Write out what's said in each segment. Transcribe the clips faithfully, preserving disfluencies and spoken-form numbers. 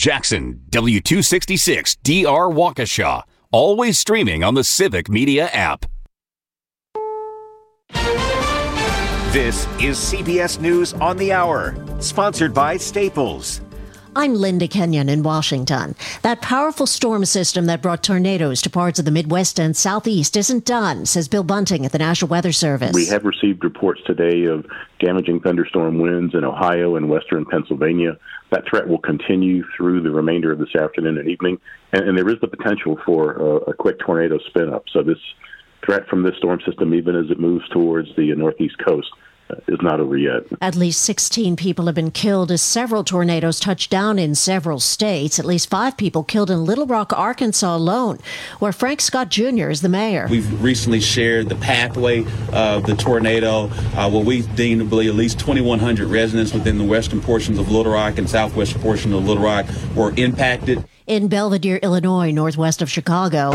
Jackson, W two sixty-six D R Waukesha. Always streaming on the Civic Media app. This is C B S News on the Hour, sponsored by Staples. I'm Linda Kenyon in Washington. That powerful storm system that brought tornadoes to parts of the Midwest and Southeast isn't done, says Bill Bunting at the National Weather Service. We have received reports today of damaging thunderstorm winds in Ohio and western Pennsylvania. That threat will continue through the remainder of this afternoon and evening, and, and there is the potential for uh, a quick tornado spin-up. So this threat from this storm system, even as it moves towards the northeast coast, uh, is not over yet. At least sixteen people have been killed as several tornadoes touched down in several states. At least five people killed in Little Rock, Arkansas alone, where Frank Scott Junior is the mayor. We've recently shared the pathway of the tornado, uh, where we deem to be at least twenty-one hundred residents within the western portions of Little Rock and southwestern portion of Little Rock were impacted. In Belvidere, Illinois, northwest of Chicago,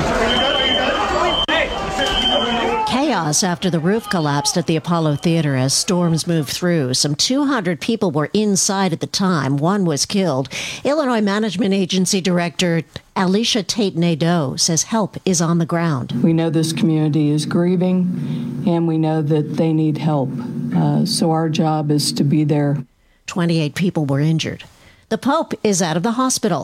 chaos after the roof collapsed at the Apollo Theater as storms moved through. Some two hundred people were inside at the time. One was killed. Illinois Management Agency Director Alicia Tate Nadeau says help is on the ground. We know this community is grieving, and we know that they need help. Uh, so our job is to be there. twenty-eight people were injured. The Pope is out of the hospital.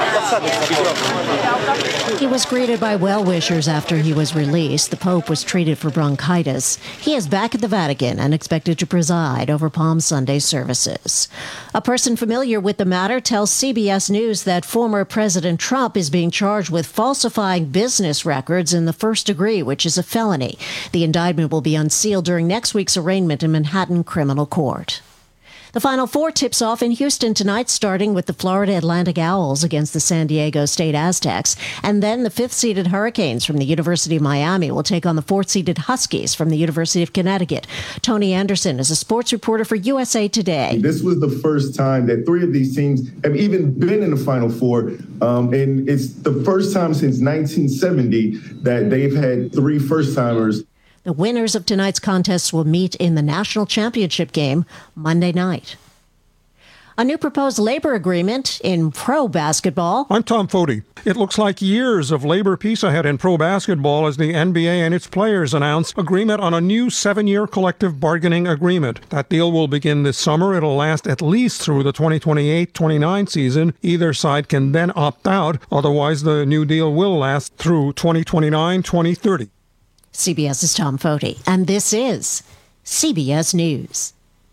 He was greeted by well-wishers after he was released. The Pope was treated for bronchitis. He is back at the Vatican and expected to preside over Palm Sunday services. A person familiar with the matter tells C B S News that former President Trump is being charged with falsifying business records in the first degree, which is a felony. The indictment will be unsealed during next week's arraignment in Manhattan Criminal Court. The Final Four tips off in Houston tonight, starting with the Florida Atlantic Owls against the San Diego State Aztecs. And then the fifth-seeded Hurricanes from the University of Miami will take on the fourth-seeded Huskies from the University of Connecticut. Tony Anderson is a sports reporter for U S A Today. This was the first time that three of these teams have even been in the Final Four. Um, and it's the first time since nineteen seventy that they've had three first-timers. The winners of tonight's contests will meet in the national championship game Monday night. A new proposed labor agreement in pro basketball. I'm Tom Foti. It looks like years of labor peace ahead in pro basketball as the N B A and its players announce agreement on a new seven-year collective bargaining agreement. That deal will begin this summer. It'll last at least through the twenty twenty-eight twenty-nine season. Either side can then opt out. Otherwise, the new deal will last through twenty twenty-nine twenty thirty. CBS's Tom Foti, and this is C B S News.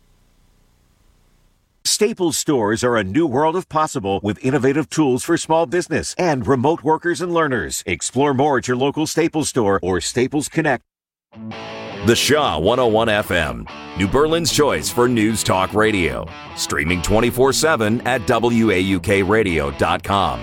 Staples stores are a new world of possible with innovative tools for small business and remote workers and learners. Explore more at your local Staples store or Staples Connect. The Shaw one oh one F M, New Berlin's choice for news talk radio. Streaming twenty-four seven at W A U K radio dot com.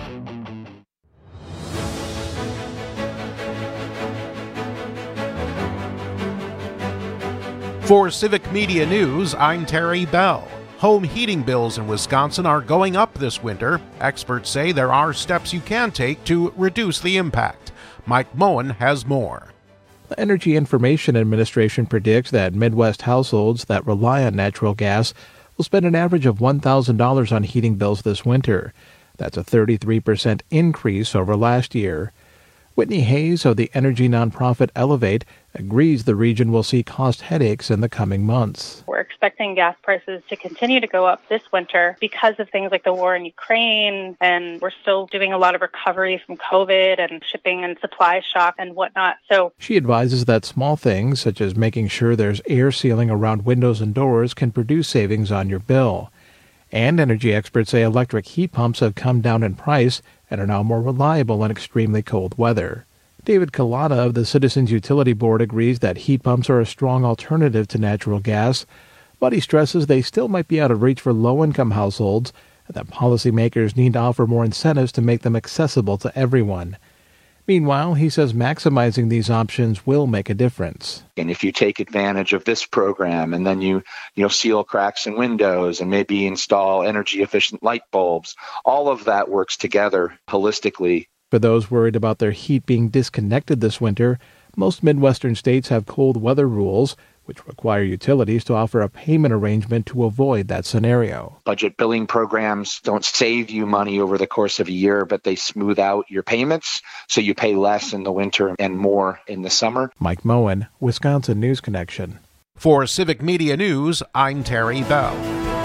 For Civic Media News, I'm Terry Bell. Home heating bills in Wisconsin are going up this winter. Experts say there are steps you can take to reduce the impact. Mike Moen has more. The Energy Information Administration predicts that Midwest households that rely on natural gas will spend an average of one thousand dollars on heating bills this winter. That's a thirty-three percent increase over last year. Whitney Hayes of the energy nonprofit Elevate agrees the region will see cost headaches in the coming months. We're expecting gas prices to continue to go up this winter because of things like the war in Ukraine, and we're still doing a lot of recovery from COVID and shipping and supply shock and whatnot. So she advises that small things, such as making sure there's air sealing around windows and doors, can produce savings on your bill. And energy experts say electric heat pumps have come down in price and are now more reliable in extremely cold weather. David Kalata of the Citizens Utility Board agrees that heat pumps are a strong alternative to natural gas, but he stresses they still might be out of reach for low-income households and that policymakers need to offer more incentives to make them accessible to everyone. Meanwhile, he says maximizing these options will make a difference. And if you take advantage of this program and then you, you know, seal cracks in windows and maybe install energy-efficient light bulbs, all of that works together holistically. For those worried about their heat being disconnected this winter, most Midwestern states have cold weather rules, which require utilities to offer a payment arrangement to avoid that scenario. Budget billing programs don't save you money over the course of a year, but they smooth out your payments, so you pay less in the winter and more in the summer. Mike Moen, Wisconsin News Connection. For Civic Media News, I'm Terry Bell.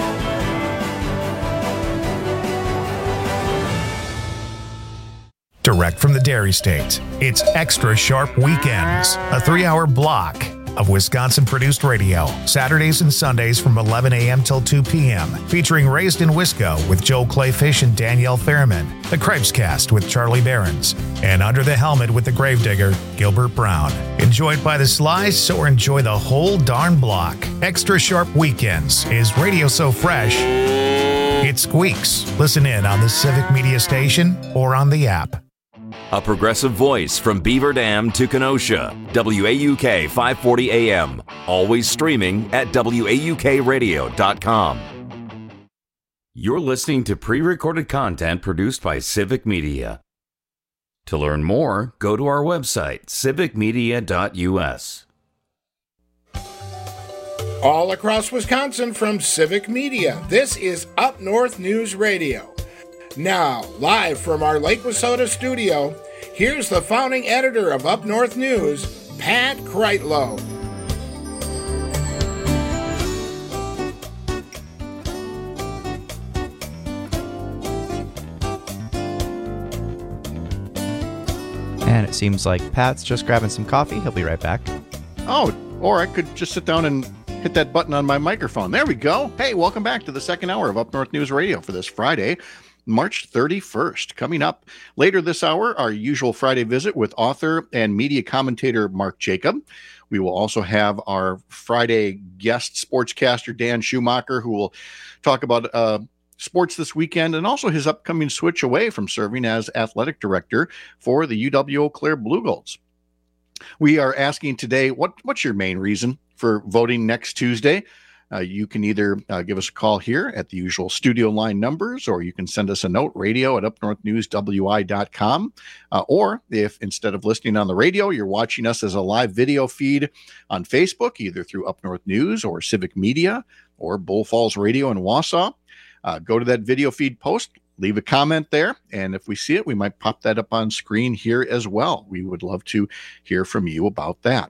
Direct from the Dairy State, it's Extra Sharp Weekends, a three-hour block of Wisconsin-produced radio, Saturdays and Sundays from eleven a.m. till two p.m., featuring Raised in Wisco with Joel Clayfish and Danielle Fairman, The Cripescast with Charlie Behrens, and Under the Helmet with the Gravedigger, Gilbert Brown. Enjoyed by the slice or enjoy the whole darn block. Extra Sharp Weekends is radio so fresh, it squeaks. Listen in on the Civic Media Station or on the app. A progressive voice from Beaver Dam to Kenosha. W A U K five forty A M. Always streaming at W A U K radio dot com. You're listening to pre-recorded content produced by Civic Media. To learn more, go to our website, civic media dot u s. All across Wisconsin from Civic Media, this is Up North News Radio. Now, live from our Lake Wissota studio, here's the founding editor of Up North News, Pat Kreitlow. And it seems like Pat's just grabbing some coffee. He'll be right back. Oh, or I could just sit down and hit that button on my microphone. There we go. Hey, welcome back to the second hour of Up North News Radio for this Friday, March thirty-first. Coming up later this hour, our usual Friday visit with author and media commentator Mark Jacob. We will also have our Friday guest sportscaster Dan Schumacher, who will talk about uh, sports this weekend and also his upcoming switch away from serving as athletic director for the U W Eau Claire Blue Golds. We are asking today, what what's your main reason for voting next Tuesday? Uh, you can either uh, give us a call here at the usual studio line numbers, or you can send us a note, radio at up north news w i dot com. Uh, or if instead of listening on the radio, you're watching us as a live video feed on Facebook, either through Up North News or Civic Media or Bull Falls Radio in Wausau, uh, go to that video feed post, leave a comment there, and if we see it, we might pop that up on screen here as well. We would love to hear from you about that.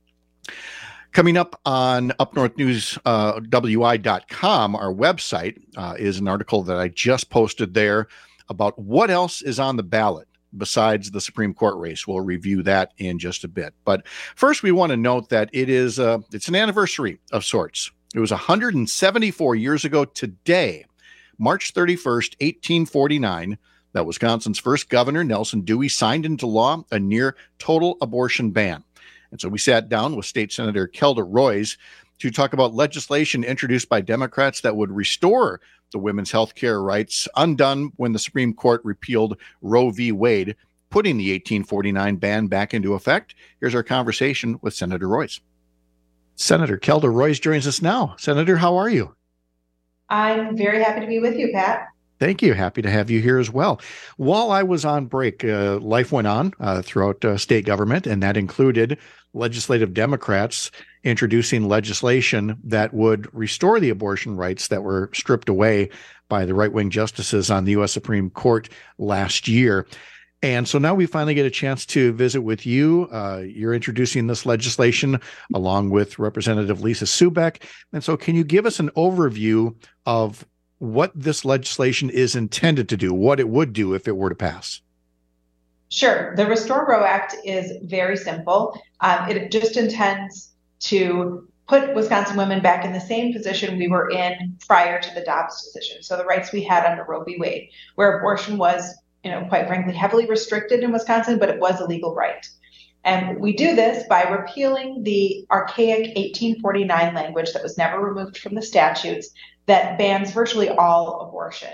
Coming up on up north news w i dot com, our website, uh, is an article that I just posted there about what else is on the ballot besides the Supreme Court race. We'll review that in just a bit. But first, we want to note that it is uh, it's an anniversary of sorts. It was one hundred seventy-four years ago today, March thirty-first, eighteen forty-nine, that Wisconsin's first governor, Nelson Dewey, signed into law a near total abortion ban. And so we sat down with State Senator Kelda Roys to talk about legislation introduced by Democrats that would restore the women's health care rights undone when the Supreme Court repealed Roe v. Wade, putting the eighteen forty-nine ban back into effect. Here's our conversation with Senator Roys. Senator Kelda Roys joins us now. Senator, how are you? I'm very happy to be with you, Pat. Thank you. Happy to have you here as well. While I was on break, uh, life went on uh, throughout uh, state government, and that included legislative Democrats introducing legislation that would restore the abortion rights that were stripped away by the right-wing justices on the U S Supreme Court last year. And so now we finally get a chance to visit with you. Uh, you're introducing this legislation along with Representative Lisa Subeck. And so can you give us an overview of what this legislation is intended to do, what it would do if it were to pass? Sure. The Restore Roe Act is very simple. Um, it just intends to put Wisconsin women back in the same position we were in prior to the Dobbs decision. So the rights we had under Roe v. Wade, where abortion was, you know, quite frankly, heavily restricted in Wisconsin, but it was a legal right. And we do this by repealing the archaic eighteen forty-nine language that was never removed from the statutes that bans virtually all abortion.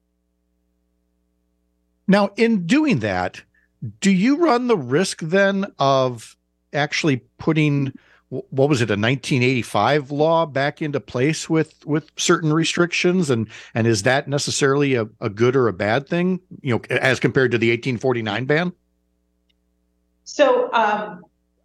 Now, in doing that, do you run the risk then of actually putting, what was it, a nineteen eighty-five law back into place with, with certain restrictions? And, and is that necessarily a, a good or a bad thing, you know, as compared to the eighteen forty-nine ban? So um,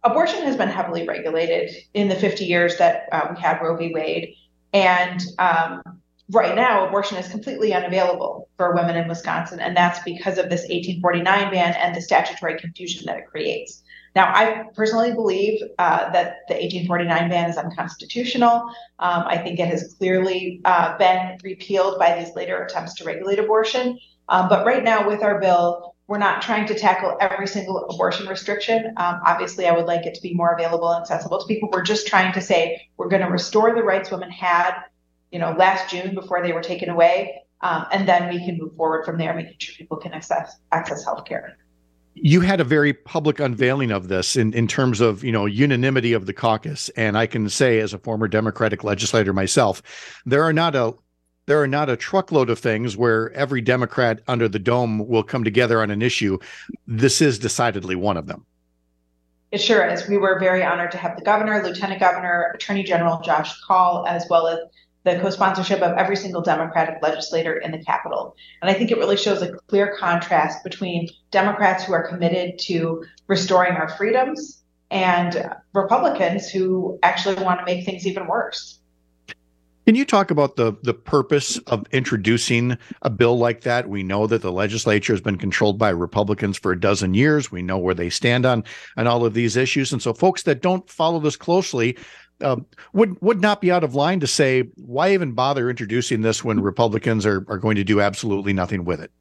abortion has been heavily regulated in the fifty years that uh, we had Roe v. Wade. And um, right now, abortion is completely unavailable for women in Wisconsin. And that's because of this eighteen forty-nine ban and the statutory confusion that it creates. Now, I personally believe uh, that the eighteen forty-nine ban is unconstitutional. Um, I think it has clearly uh, been repealed by these later attempts to regulate abortion. Um, but right now, with our bill, we're not trying to tackle every single abortion restriction. Um, obviously, I would like it to be more available and accessible to people. We're just trying to say we're going to restore the rights women had, you know, last June before they were taken away, um, and then we can move forward from there, making sure people can access access health care. You had a very public unveiling of this in, in terms of, you know, unanimity of the caucus. And I can say, as a former Democratic legislator myself, there are not a there are not a truckload of things where every Democrat under the dome will come together on an issue. This is decidedly one of them. It sure is. We were very honored to have the governor, Lieutenant Governor, Attorney General Josh Kaul, as well as the co-sponsorship of every single Democratic legislator in the Capitol. And I think it really shows a clear contrast between Democrats who are committed to restoring our freedoms and Republicans who actually want to make things even worse. Can you talk about the, the purpose of introducing a bill like that? We know that the legislature has been controlled by Republicans for a dozen years. We know where they stand on, on all of these issues. And so folks that don't follow this closely uh, would would not be out of line to say, why even bother introducing this when Republicans are, are going to do absolutely nothing with it?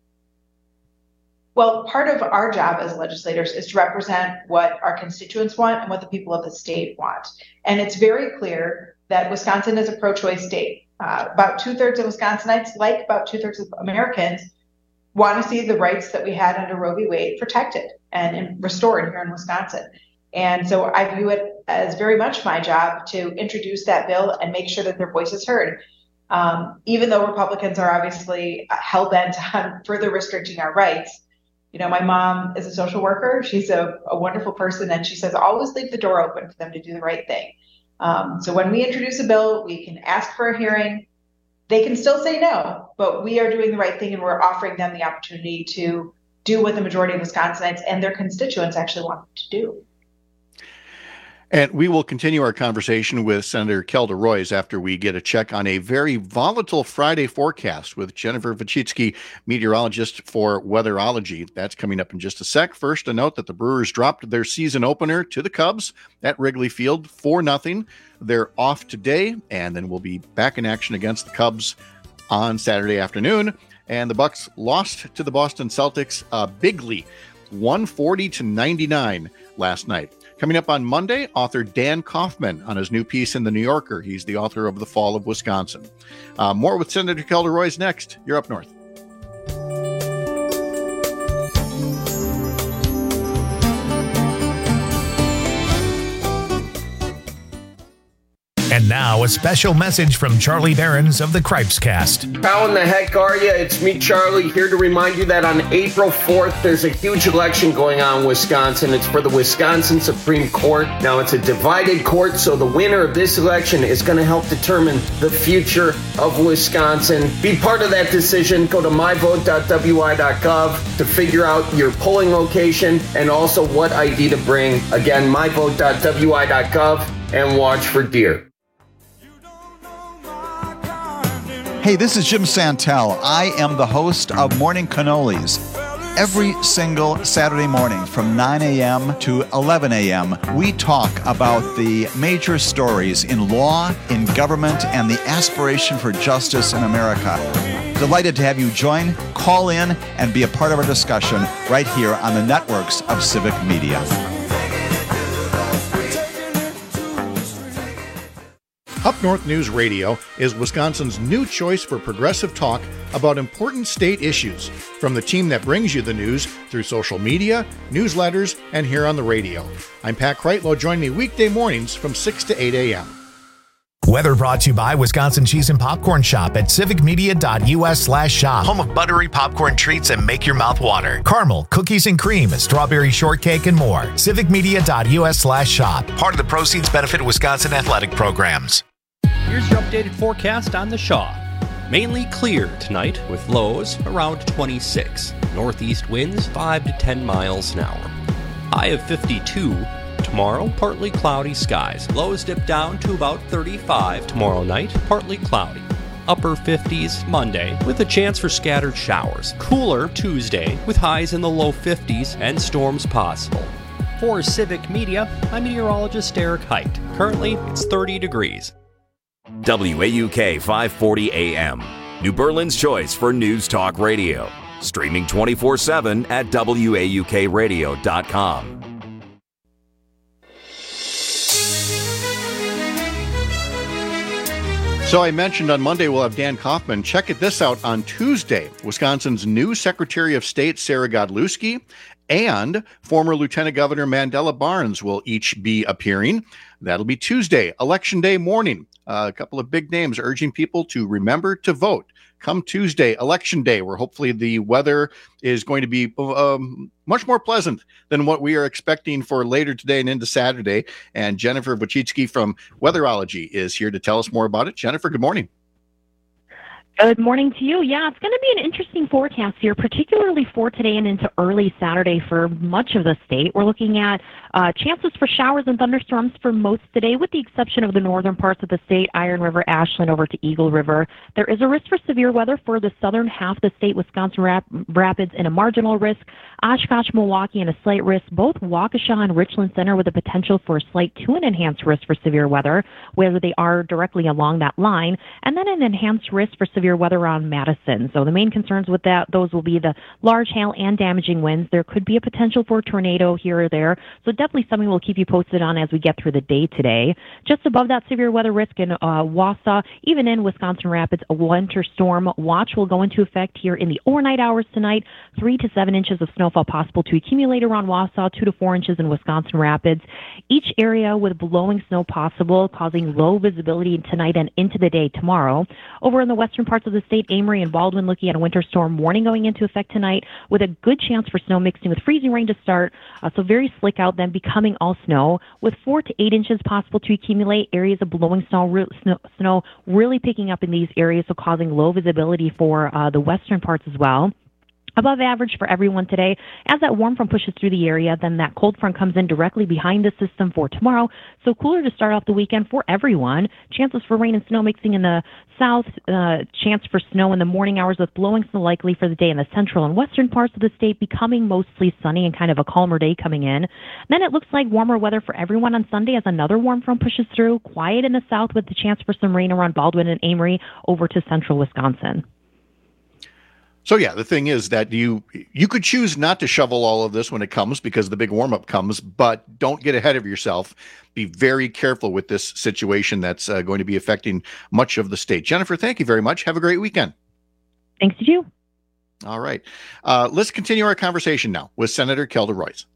Well, part of our job as legislators is to represent what our constituents want and what the people of the state want. And it's very clear that Wisconsin is a pro-choice state. Uh, about two-thirds of Wisconsinites, like about two-thirds of Americans, want to see the rights that we had under Roe v. Wade protected and, and restored here in Wisconsin. And so I view it as very much my job to introduce that bill and make sure that their voice is heard. Um, even though Republicans are obviously hell-bent on further restricting our rights, you know, my mom is a social worker. She's a, a wonderful person, and she says always leave the door open for them to do the right thing. Um, so when we introduce a bill, we can ask for a hearing. They can still say no, but we are doing the right thing, and we're offering them the opportunity to do what the majority of Wisconsinites and their constituents actually want them to do. And we will continue our conversation with Senator Kelda Roys after we get a check on a very volatile Friday forecast with Jennifer Vachitsky, meteorologist for Weatherology. That's coming up in just a sec. First, a note that the Brewers dropped their season opener to the Cubs at Wrigley Field four nothing. They're off today, and then we'll be back in action against the Cubs on Saturday afternoon. And the Bucks lost to the Boston Celtics uh, bigly, one forty to ninety-nine last night. Coming up on Monday, author Dan Kaufman on his new piece in The New Yorker. He's the author of The Fall of Wisconsin. Uh, more with Senator Kelda Roys next. You're Up North. And now, a special message from Charlie Behrens of the Cripescast. How in the heck are you? It's me, Charlie, here to remind you that on April fourth, there's a huge election going on in Wisconsin. It's for the Wisconsin Supreme Court. Now, it's a divided court, so the winner of this election is going to help determine the future of Wisconsin. Be part of that decision. Go to my vote dot w i dot gov to figure out your polling location and also what I D to bring. Again, my vote dot w i dot gov, and watch for deer. Hey, this is Jim Santel. I am the host of Morning Cannolis. Every single Saturday morning from nine a.m. to eleven a.m., we talk about the major stories in law, in government, and the aspiration for justice in America. Delighted to have you join, call in, and be a part of our discussion right here on the networks of Civic Media. Up North News Radio is Wisconsin's new choice for progressive talk about important state issues, from the team that brings you the news through social media, newsletters, and here on the radio. I'm Pat Kreitlow. Join me weekday mornings from six to eight a.m. Weather brought to you by Wisconsin Cheese and Popcorn Shop at civic media dot u s slash shop. Home of buttery popcorn treats that make your mouth water. Caramel, cookies and cream, strawberry shortcake, and more. civic media dot u s slash shop. Part of the proceeds benefit Wisconsin athletic programs. Here's your updated forecast on the Shaw. Mainly clear tonight with lows around twenty-six. Northeast winds five to ten miles an hour. High of fifty-two. tomorrow, partly cloudy skies. Lows dip down to about thirty-five tomorrow night, partly cloudy. Upper fifties Monday with a chance for scattered showers. Cooler Tuesday with highs in the low fifties and storms possible. For Civic Media, I'm meteorologist Eric Height. Currently, it's thirty degrees. W A U K five forty A M, New Berlin's choice for news talk radio. Streaming twenty-four seven at W A U K radio dot com. So I mentioned on Monday we'll have Dan Kaufman. Check it this out on Tuesday. Wisconsin's new Secretary of State, Sarah Godlewski, and former Lieutenant Governor Mandela Barnes will each be appearing. That'll be Tuesday, Election Day morning. Uh, a couple of big names urging people to remember to vote. Come Tuesday, Election Day, where hopefully the weather is going to be um, much more pleasant than what we are expecting for later today and into Saturday. And Jennifer Wojcicki from Weatherology is here to tell us more about it. Jennifer, good morning. Good morning to you. Yeah, it's going to be an interesting forecast here, particularly for today and into early Saturday for much of the state. We're looking at uh, chances for showers and thunderstorms for most today, with the exception of the northern parts of the state, Iron River, Ashland, over to Eagle River. There is a risk for severe weather for the southern half of the state, Wisconsin Rap- Rapids, and a marginal risk. Oshkosh, Milwaukee, and a slight risk. Both Waukesha and Richland Center with a potential for a slight to an enhanced risk for severe weather, whether they are directly along that line, and then an enhanced risk for severe weather around Madison. So the main concerns with that, those will be the large hail and damaging winds. There could be a potential for a tornado here or there. So definitely something we'll keep you posted on as we get through the day today. Just above that severe weather risk in uh, Wausau, even in Wisconsin Rapids, a winter storm watch will go into effect here in the overnight hours tonight. Three to seven inches of snowfall possible to accumulate around Wausau, two to four inches in Wisconsin Rapids. Each area with blowing snow possible, causing low visibility tonight and into the day tomorrow. Over in the western parts of the state, Amory and Baldwin looking at a winter storm warning going into effect tonight, with a good chance for snow mixing with freezing rain to start. Uh, so very slick out, then becoming all snow, with four to eight inches possible to accumulate. Areas of blowing snow, re- snow, snow really picking up in these areas, so causing low visibility for uh, the western parts as well. Above average for everyone today. As that warm front pushes through the area, then that cold front comes in directly behind the system for tomorrow. So cooler to start off the weekend for everyone. Chances for rain and snow mixing in the south. Uh, chance for snow in the morning hours with blowing snow likely for the day in the central and western parts of the state, becoming mostly sunny and kind of a calmer day coming in. Then it looks like warmer weather for everyone on Sunday as another warm front pushes through. Quiet in the south with the chance for some rain around Baldwin and Amory over to central Wisconsin. So yeah, the thing is that you you could choose not to shovel all of this when it comes, because the big warm-up comes, but don't get ahead of yourself. Be very careful with this situation that's uh, going to be affecting much of the state. Jennifer, thank you very much. Have a great weekend. Thanks to you. All right. Uh, let's continue our conversation now with Senator Kelda Roys.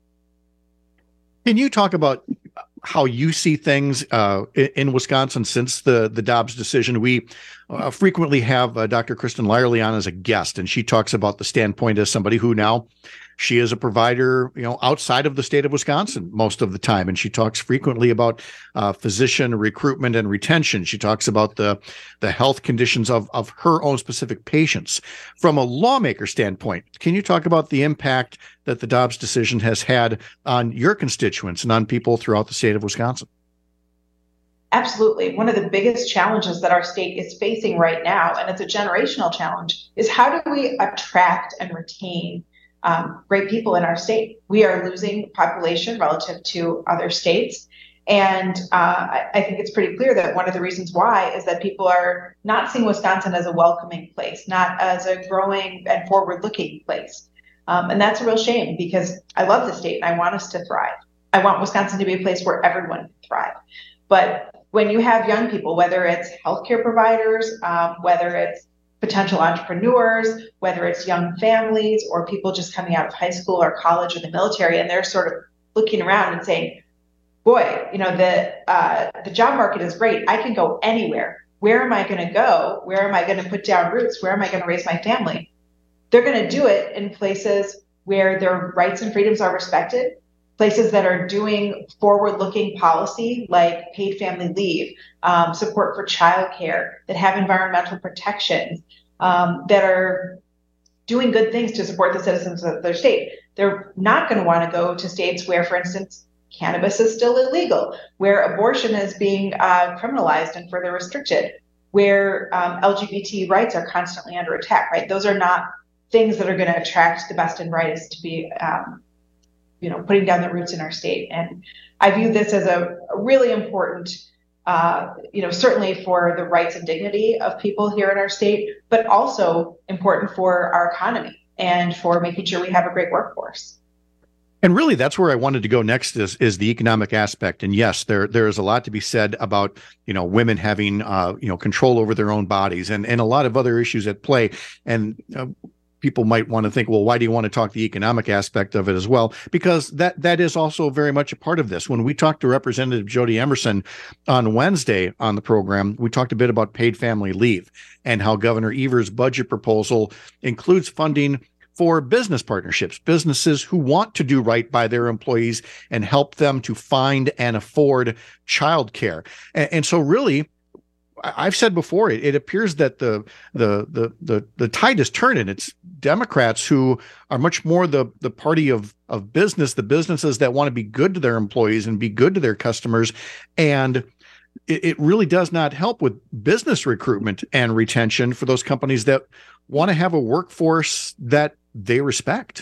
Can you talk about how you see things uh, in Wisconsin since the, the Dobbs decision? We uh, frequently have uh, Doctor Kristen Lyerly on as a guest, and she talks about the standpoint as somebody who now she is a provider, you know, outside of the state of Wisconsin most of the time. And she talks frequently about uh, physician recruitment and retention. She talks about the, the health conditions of, of her own specific patients. From a lawmaker standpoint, can you talk about the impact that the Dobbs decision has had on your constituents and on people throughout the state of Wisconsin? Absolutely. One of the biggest challenges that our state is facing right now, and it's a generational challenge, is how do we attract and retain um, great people in our state? We are losing population relative to other states. And uh, I, I think it's pretty clear that one of the reasons why is that people are not seeing Wisconsin as a welcoming place, not as a growing and forward-looking place. Um, and that's a real shame, because I love the state and I want us to thrive. I want Wisconsin to be a place where everyone can thrive. But when you have young people, whether it's healthcare providers, um, whether it's potential entrepreneurs, whether it's young families or people just coming out of high school or college or the military, and they're sort of looking around and saying, boy, you know, the uh, the job market is great. I can go anywhere. Where am I going to go? Where am I going to put down roots? Where am I going to raise my family? They're going to do it in places where their rights and freedoms are respected, places that are doing forward-looking policy like paid family leave, um, support for childcare, that have environmental protections, um, that are doing good things to support the citizens of their state. They're not going to want to go to states where, for instance, cannabis is still illegal, where abortion is being uh, criminalized and further restricted, where um, L G B T rights are constantly under attack, right? Those are not things that are going to attract the best and brightest to be, um, you know, putting down the roots in our state. And I view this as a, a really important, uh, you know, certainly for the rights and dignity of people here in our state, but also important for our economy and for making sure we have a great workforce. And really, that's where I wanted to go next is, is the economic aspect. And yes, there there is a lot to be said about, you know, women having, uh, you know, control over their own bodies and, and a lot of other issues at play. And uh, people might want to think, well, why do you want to talk the economic aspect of it as well? Because that that is also very much a part of this. When we talked to Representative Jody Emerson on Wednesday on the program, we talked a bit about paid family leave and how Governor Evers' budget proposal includes funding for business partnerships, businesses who want to do right by their employees and help them to find and afford childcare. And, and so really, I've said before, it, it appears that the, the the the the tide is turning. It's Democrats who are much more the the party of of business, the businesses that want to be good to their employees and be good to their customers. And it, it really does not help with business recruitment and retention for those companies that want to have a workforce that they respect.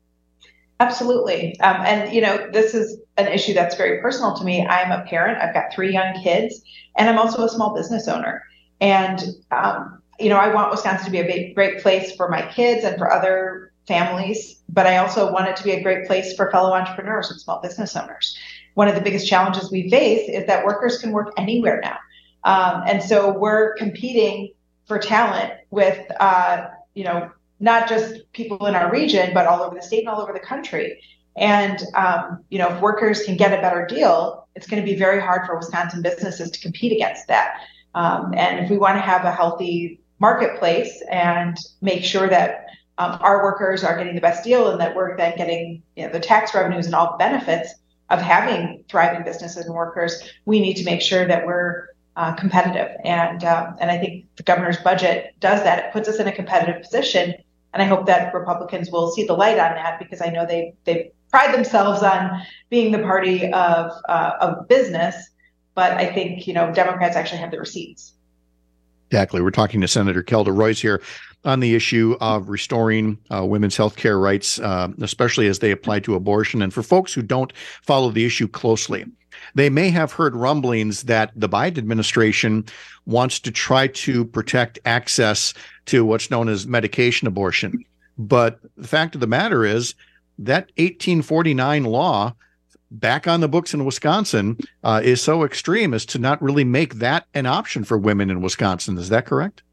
Absolutely. Um, and, you know, this is an issue that's very personal to me. I'm a parent. I've got three young kids, and I'm also a small business owner. And, um, you know, I want Wisconsin to be a big, great place for my kids and for other families, but I also want it to be a great place for fellow entrepreneurs and small business owners. One of the biggest challenges we face is that workers can work anywhere now. Um, and so we're competing for talent with, uh, you know, not just people in our region, but all over the state and all over the country. And, um, you know, if workers can get a better deal, it's going to be very hard for Wisconsin businesses to compete against that. Um, and if we want to have a healthy marketplace and make sure that um, our workers are getting the best deal and that we're then getting, you know, the tax revenues and all the benefits of having thriving businesses and workers, we need to make sure that we're uh, competitive. And, uh, and I think the governor's budget does that. It puts us in a competitive position. And I hope that Republicans will see the light on that, because I know they they pride themselves on being the party of uh, of business, but I think, you know, Democrats actually have the receipts. Exactly. We're talking to Senator Kelda Roys here on the issue of restoring uh, women's health care rights, uh, especially as they apply to abortion. And for folks who don't follow the issue closely, they may have heard rumblings that the Biden administration wants to try to protect access to what's known as medication abortion. But the fact of the matter is that eighteen forty-nine law back on the books in Wisconsin uh, is so extreme as to not really make that an option for women in Wisconsin. Is that correct?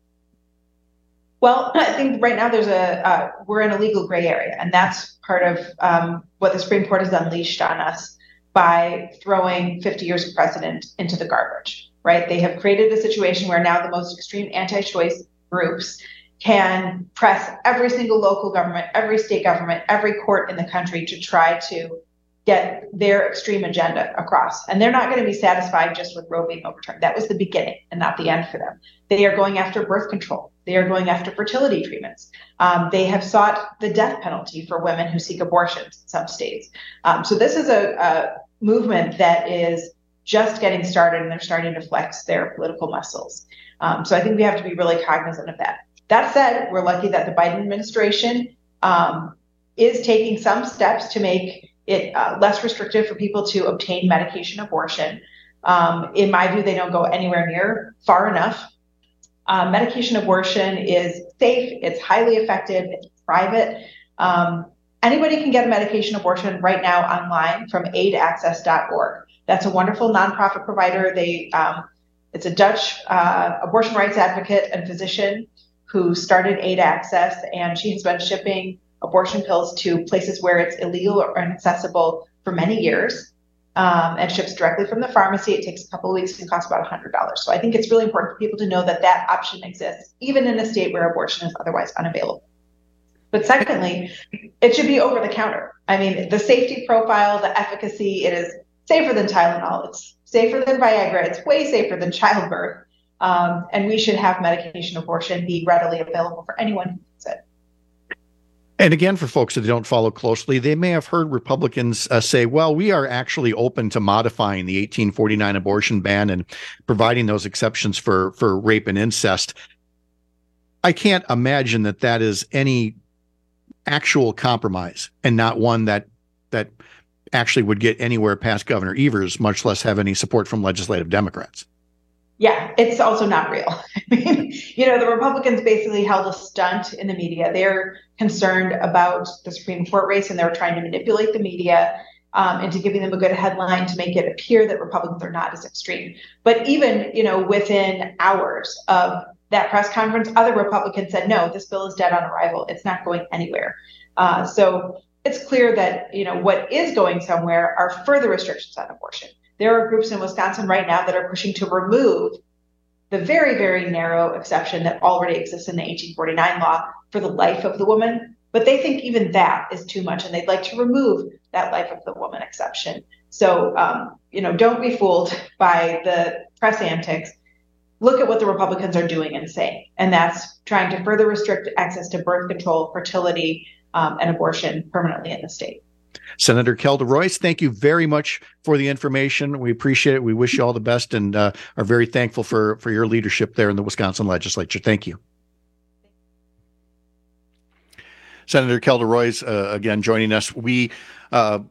Well, I think right now there's a, uh, we're in a legal gray area, and that's part of um, what the Supreme Court has unleashed on us by throwing fifty years of precedent into the garbage, right? They have created a situation where now the most extreme anti-choice groups can press every single local government, every state government, every court in the country to try to get their extreme agenda across. And they're not going to be satisfied just with Roe being overturned. That was the beginning and not the end for them. They are going after birth control. They are going after fertility treatments. Um, they have sought the death penalty for women who seek abortions in some states. Um, so this is a, a movement that is just getting started, and they're starting to flex their political muscles. Um, so I think we have to be really cognizant of that. That said, we're lucky that the Biden administration um, is taking some steps to make it uh, less restrictive for people to obtain medication abortion. Um, in my view, they don't go anywhere near far enough. Uh, medication abortion is safe, it's highly effective, it's private. Um, anybody can get a medication abortion right now online from aid access dot org. That's a wonderful nonprofit provider. They um, it's a Dutch uh, abortion rights advocate and physician who started Aid Access, and she has been shipping abortion pills to places where it's illegal or inaccessible for many years, um, and ships directly from the pharmacy. It takes a couple of weeks and costs about one hundred dollars. So I think it's really important for people to know that that option exists, even in a state where abortion is otherwise unavailable. But secondly, it should be over the counter. I mean, the safety profile, the efficacy, it is safer than Tylenol. It's safer than Viagra. It's way safer than childbirth. Um, and we should have medication abortion be readily available for anyone who needs it. And again, for folks that don't follow closely, they may have heard Republicans uh, say, well, we are actually open to modifying the eighteen forty-nine abortion ban and providing those exceptions for, for rape and incest. I can't imagine that that is any actual compromise and not one that that actually would get anywhere past Governor Evers, much less have any support from legislative Democrats. Yeah, it's also not real. I mean, you know, the Republicans basically held a stunt in the media. They're concerned about the Supreme Court race, and they're trying to manipulate the media um, into giving them a good headline to make it appear that Republicans are not as extreme. But even, you know, within hours of that press conference, other Republicans said, no, this bill is dead on arrival. It's not going anywhere. Uh, so it's clear that, you know, what is going somewhere are further restrictions on abortion. There are groups in Wisconsin right now that are pushing to remove the very, very narrow exception that already exists in the eighteen forty-nine law for the life of the woman. But they think even that is too much, and they'd like to remove that life of the woman exception. So, um, you know, don't be fooled by the press antics. Look at what the Republicans are doing and saying, and that's trying to further restrict access to birth control, fertility, um, and abortion permanently in the state. Senator Kelda Royce, thank you very much for the information. We appreciate it. We wish you all the best and uh, are very thankful for, for your leadership there in the Wisconsin legislature. Thank you. Senator Kelda Royce, uh, again, joining us. We uh,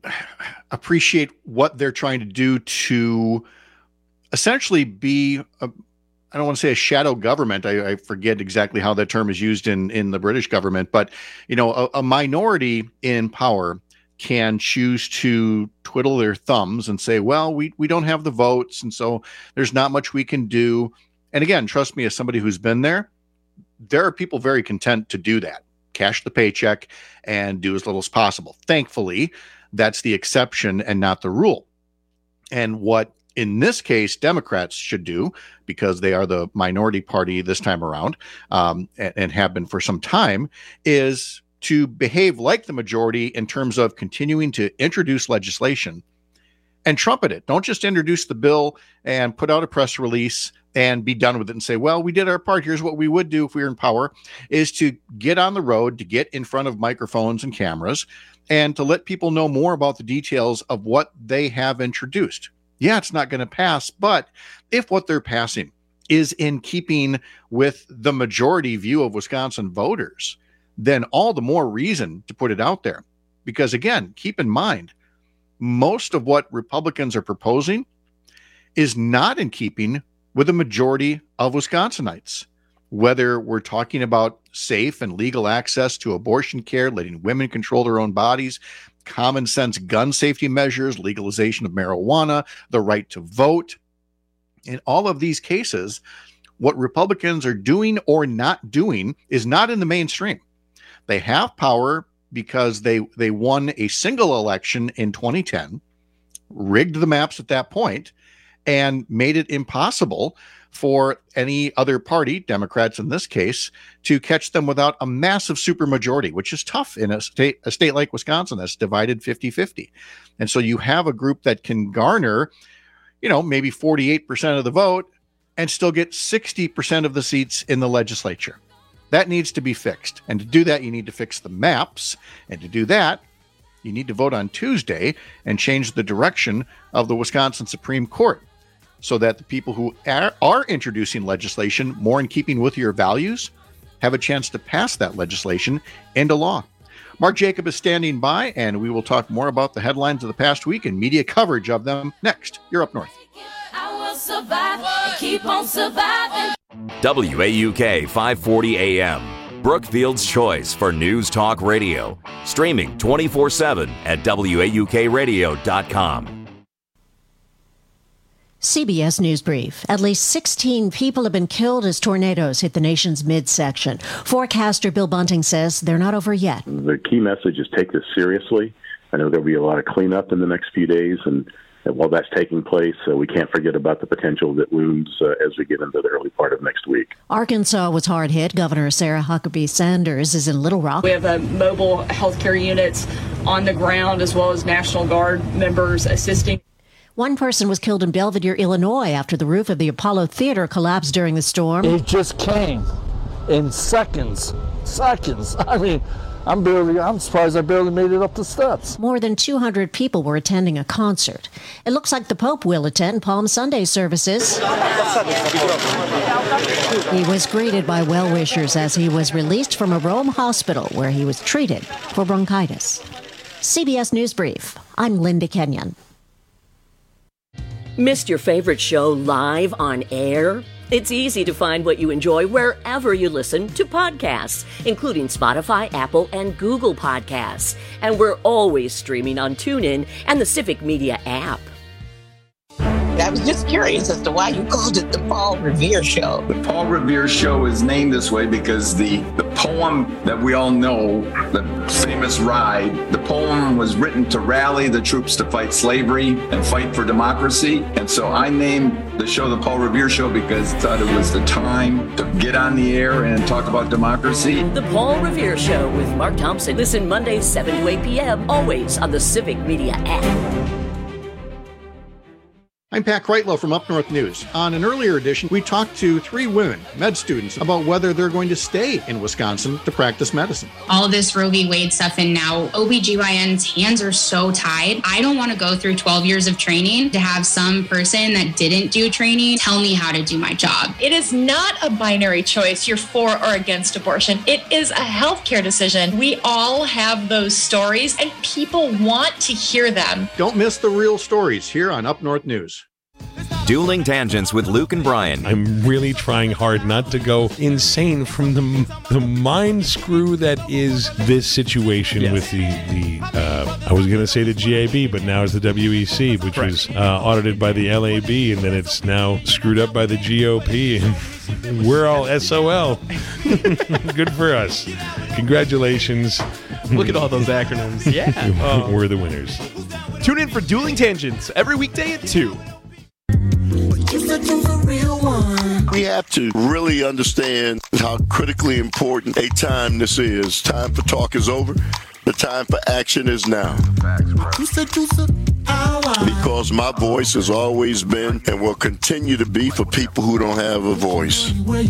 appreciate what they're trying to do to essentially be, a, I don't want to say a shadow government. I, I forget exactly how that term is used in, in the British government, but, you know, a, a minority in power can choose to twiddle their thumbs and say, well, we, we don't have the votes, and so there's not much we can do. And again, trust me, as somebody who's been there, there are people very content to do that, cash the paycheck and do as little as possible. Thankfully, that's the exception and not the rule. And what, in this case, Democrats should do, because they are the minority party this time around, um, and, and have been for some time, is to behave like the majority in terms of continuing to introduce legislation and trumpet it. Don't just introduce the bill and put out a press release and be done with it and say, well, we did our part. Here's what we would do if we were in power, is to get on the road, to get in front of microphones and cameras, and to let people know more about the details of what they have introduced. Yeah, it's not going to pass, but if what they're passing is in keeping with the majority view of Wisconsin voters, then all the more reason to put it out there. Because again, keep in mind, most of what Republicans are proposing is not in keeping with the majority of Wisconsinites. Whether we're talking about safe and legal access to abortion care, letting women control their own bodies, common sense gun safety measures, legalization of marijuana, the right to vote. In all of these cases, what Republicans are doing or not doing is not in the mainstream. They have power because they, they won a single election in twenty ten, rigged the maps at that point, and made it impossible for any other party, Democrats in this case, to catch them without a massive supermajority, which is tough in a state a state like Wisconsin that's divided fifty-fifty. And so you have a group that can garner, you know, maybe forty-eight percent of the vote and still get sixty percent of the seats in the legislature. That needs to be fixed. And to do that, you need to fix the maps. And to do that, you need to vote on Tuesday and change the direction of the Wisconsin Supreme Court, so that the people who are, are introducing legislation more in keeping with your values have a chance to pass that legislation into law. Mark Jacob is standing by, and we will talk more about the headlines of the past week and media coverage of them next. You're Up North. I will survive and keep on surviving. W A U K five forty A M, Brookfield's choice for news talk radio. Streaming twenty-four seven at W A U K radio dot com. C B S News Brief. At least sixteen people have been killed as tornadoes hit the nation's midsection. Forecaster Bill Bunting says they're not over yet. The key message is take this seriously. I know there'll be a lot of cleanup in the next few days, and while that's taking place, uh, we can't forget about the potential that looms uh, as we get into the early part of next week. Arkansas was hard hit. Governor Sarah Huckabee Sanders is in Little Rock. We have uh, mobile healthcare units on the ground, as well as National Guard members assisting. One person was killed in Belvidere, Illinois, after the roof of the Apollo Theater collapsed during the storm. It just came in seconds. Seconds. I mean, I'm barely, I'm surprised I barely made it up the steps. More than two hundred people were attending a concert. It looks like the Pope will attend Palm Sunday services. He was greeted by well-wishers as he was released from a Rome hospital where he was treated for bronchitis. C B S News Brief. I'm Linda Kenyon. Missed your favorite show live on air? It's easy to find what you enjoy wherever you listen to podcasts, including Spotify, Apple, and Google Podcasts. And we're always streaming on TuneIn and the Civic Media app. I was just curious as to why you called it the Paul Revere Show. The Paul Revere Show is named this way because the, the poem that we all know, the famous Ride, the poem was written to rally the troops to fight slavery and fight for democracy. And so I named the show the Paul Revere Show because I thought it was the time to get on the air and talk about democracy. The Paul Revere Show with Mark Thompson. Listen Mondays, seven to eight p.m., always on the Civic Media app. I'm Pat Kreitlow from Up North News. On an earlier edition, we talked to three women, med students, about whether they're going to stay in Wisconsin to practice medicine. All this Roe v. Wade stuff, and now O B G Y N's hands are so tied. I don't want to go through twelve years of training to have some person that didn't do training tell me how to do my job. It is not a binary choice, you're for or against abortion. It is a healthcare decision. We all have those stories, and people want to hear them. Don't miss the real stories here on Up North News. Dueling Tangents with Luke and Brian. I'm really trying hard not to go insane from the the mind screw that is this situation yes. with the, the uh, I was going to say the G A B, but now it's the W E C, which right. was uh, audited by the L A B, and then it's now screwed up by the G O P, and we're all S O L. Good for us. Congratulations. Look at all those acronyms. Yeah. Oh. We're the winners. Tune in for Dueling Tangents every weekday at two. We have to really understand how critically important a time this is. Time for talk is over. The time for action is now. Because my voice has always been and will continue to be for people who don't have a voice.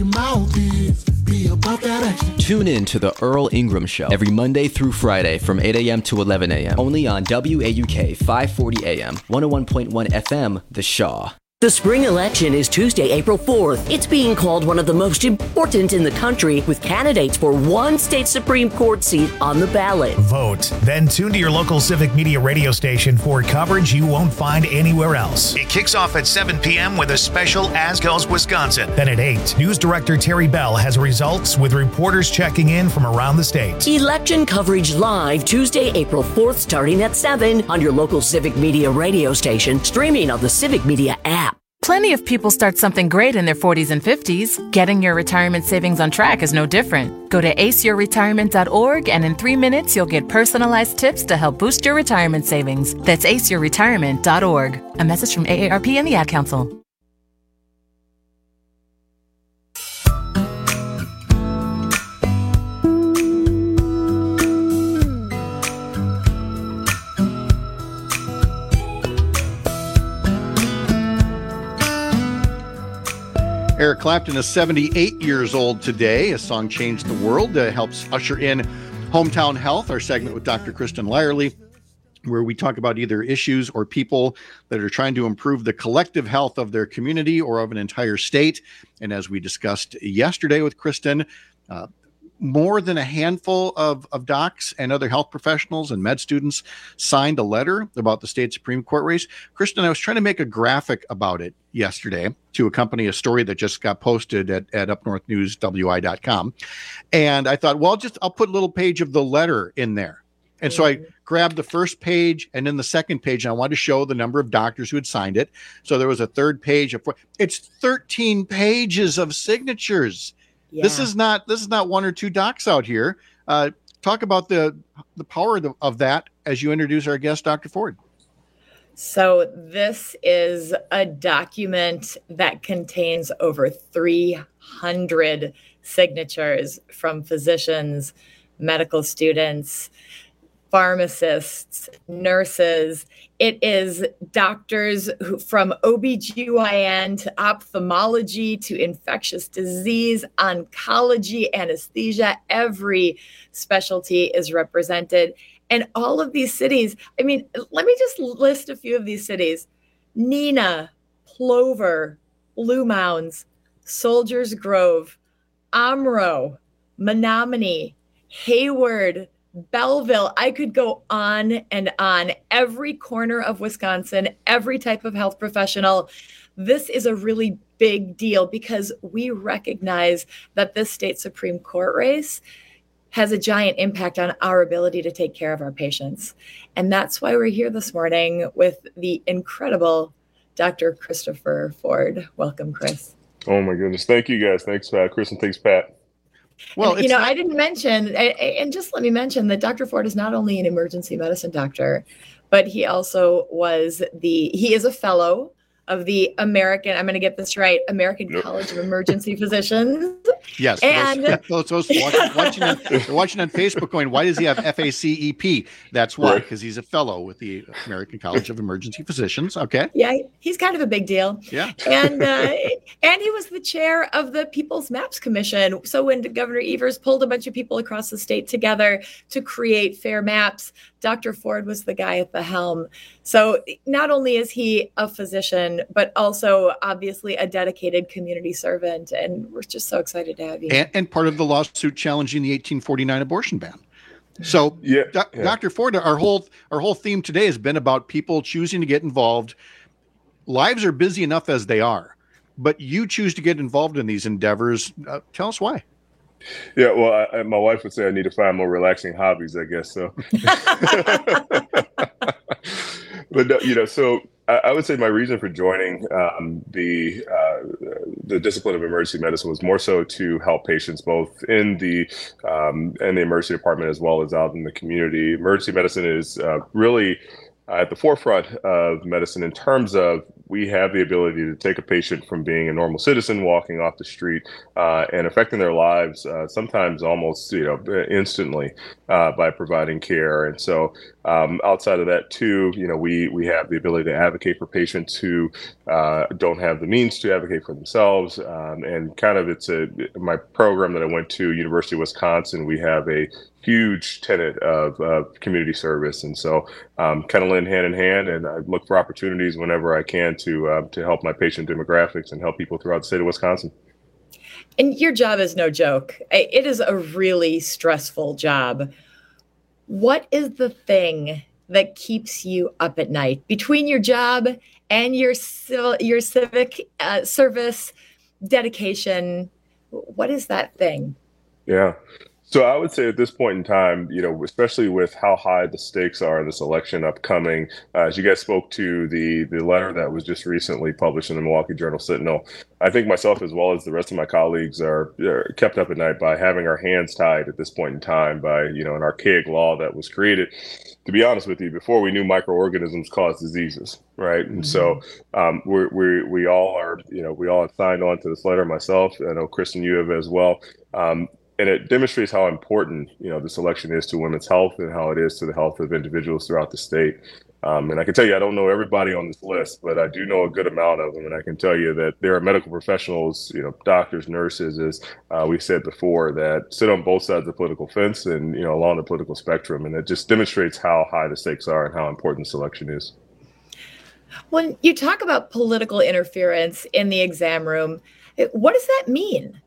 Tune in to The Earl Ingram Show every Monday through Friday from eight a.m. to eleven a.m. only on W A U K five forty A M, one oh one point one F M, The Shaw. The spring election is Tuesday, April fourth. It's being called one of the most important in the country, with candidates for one state Supreme Court seat on the ballot. Vote. Then tune to your local Civic Media radio station for coverage you won't find anywhere else. It kicks off at seven p.m. with a special As Goes Wisconsin. Then at eight, News Director Terry Bell has results with reporters checking in from around the state. Election coverage live Tuesday, April fourth, starting at seven on your local Civic Media radio station, streaming on the Civic Media app. Plenty of people start something great in their forties and fifties. Getting your retirement savings on track is no different. Go to ace your retirement dot org, and in three minutes, you'll get personalized tips to help boost your retirement savings. That's ace your retirement dot org. A message from A A R P and the Ad Council. Eric Clapton is seventy-eight years old today. His song Changed the World uh, helps usher in Hometown Health, our segment with Doctor Kristen Lyerly, where we talk about either issues or people that are trying to improve the collective health of their community or of an entire state. And as we discussed yesterday with Kristen, uh, more than a handful of, of docs and other health professionals and med students signed a letter about the state Supreme Court race. Kristen, I was trying to make a graphic about it yesterday to accompany a story that just got posted at, at up north news w i dot com. And I thought, well, just I'll put a little page of the letter in there. And so I grabbed the first page and then the second page, and I wanted to show the number of doctors who had signed it. So there was a third page of it's thirteen pages of signatures. Yeah. This is not this is not one or two docs out here. Uh, talk about the the power of, the, of that as you introduce our guest, Doctor Ford. So this is a document that contains over three hundred signatures from physicians, medical students, pharmacists, nurses. It is doctors who, from O B G Y N to ophthalmology to infectious disease, oncology, anesthesia. Every specialty is represented. And all of these cities, I mean, let me just list a few of these cities. Neenah, Plover, Blue Mounds, Soldiers Grove, Omro, Menominee, Hayward, Belleville. I could go on and on. Every corner of Wisconsin, every type of health professional. This is a really big deal because we recognize that this state Supreme Court race has a giant impact on our ability to take care of our patients. And that's why we're here this morning with the incredible Doctor Christopher Ford. Welcome, Chris. Oh my goodness. Thank you guys. Thanks, Pat. Chris, and thanks, Pat. Well, and, you know, not- I didn't mention, and just let me mention that Doctor Ford is not only an emergency medicine doctor, but he also was the, he is a fellow of the American, I'm going to get this right, American yep. College of Emergency Physicians. Yes. And those, those, those watching, watching, on, they're watching on Facebook going, why does he have F A C E P? That's why, because right. he's a fellow with the American College of Emergency Physicians. Okay. Yeah, he's kind of a big deal. Yeah. And uh, and he was the chair of the People's Maps Commission. So when Governor Evers pulled a bunch of people across the state together to create fair maps, Doctor Ford was the guy at the helm. So not only is he a physician, but also obviously a dedicated community servant. And we're just so excited to have you. And, and part of the lawsuit challenging the eighteen forty-nine abortion ban. So yeah, Do- yeah. Doctor Ford, our whole our whole theme today has been about people choosing to get involved. Lives are busy enough as they are, but you choose to get involved in these endeavors. Uh, tell us why. Yeah, well, I, my wife would say I need to find more relaxing hobbies, I guess. So, but you know, so I, I would say my reason for joining um, the uh, the discipline of emergency medicine was more so to help patients both in the um, in the emergency department as well as out in the community. Emergency medicine is uh, really uh, at the forefront of medicine in terms of we have the ability to take a patient from being a normal citizen walking off the street uh, and affecting their lives uh, sometimes almost you know instantly uh, by providing care. And so um, outside of that too, you know, we we have the ability to advocate for patients who uh, don't have the means to advocate for themselves. Um, and kind of it's a my program that I went to, University of Wisconsin, we have a huge tenet of uh, community service. And so um, kind of lend hand in hand, and I look for opportunities whenever I can to uh, to help my patient demographics and help people throughout the state of Wisconsin. And your job is no joke. It is a really stressful job. What is the thing that keeps you up at night between your job and your civil, your civic uh, service dedication? What is that thing? Yeah. So I would say at this point in time, you know, especially with how high the stakes are in this election upcoming, uh, as you guys spoke to the the letter that was just recently published in the Milwaukee Journal Sentinel, I think myself as well as the rest of my colleagues are, are kept up at night by having our hands tied at this point in time by, you know, an archaic law that was created, to be honest with you, before we knew microorganisms cause diseases, right? And mm-hmm. so um, we we we all are, you know, we all have signed on to this letter. Myself, I know Chris and you have as well. Um, And it demonstrates how important, you know, this election is to women's health and how it is to the health of individuals throughout the state. Um, and I can tell you, I don't know everybody on this list, but I do know a good amount of them. And I can tell you that there are medical professionals, you know, doctors, nurses, as uh, we said before, that sit on both sides of the political fence and, you know, along the political spectrum. And it just demonstrates how high the stakes are and how important this election is. When you talk about political interference in the exam room, what does that mean?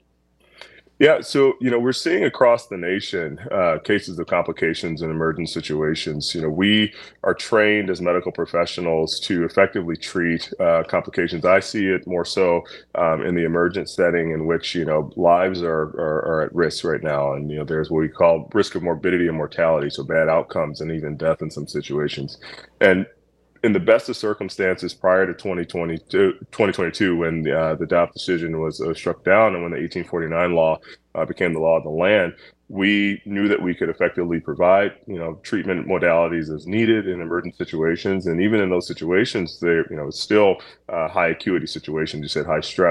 Yeah, so, you know, we're seeing across the nation uh, cases of complications in emergent situations. You know, we are trained as medical professionals to effectively treat uh, complications. I see it more so um, in the emergent setting in which, you know, lives are, are, are at risk right now. And, you know, there's what we call risk of morbidity and mortality, so bad outcomes and even death in some situations. And in the best of circumstances prior to twenty twenty-two, when the, uh, the Dobbs decision was uh, struck down and when the eighteen forty-nine law uh, became the law of the land, we knew that we could effectively provide, you know, treatment modalities as needed in emergent situations. And even in those situations, they, you know, it's still uh, high acuity situations, you said high stress.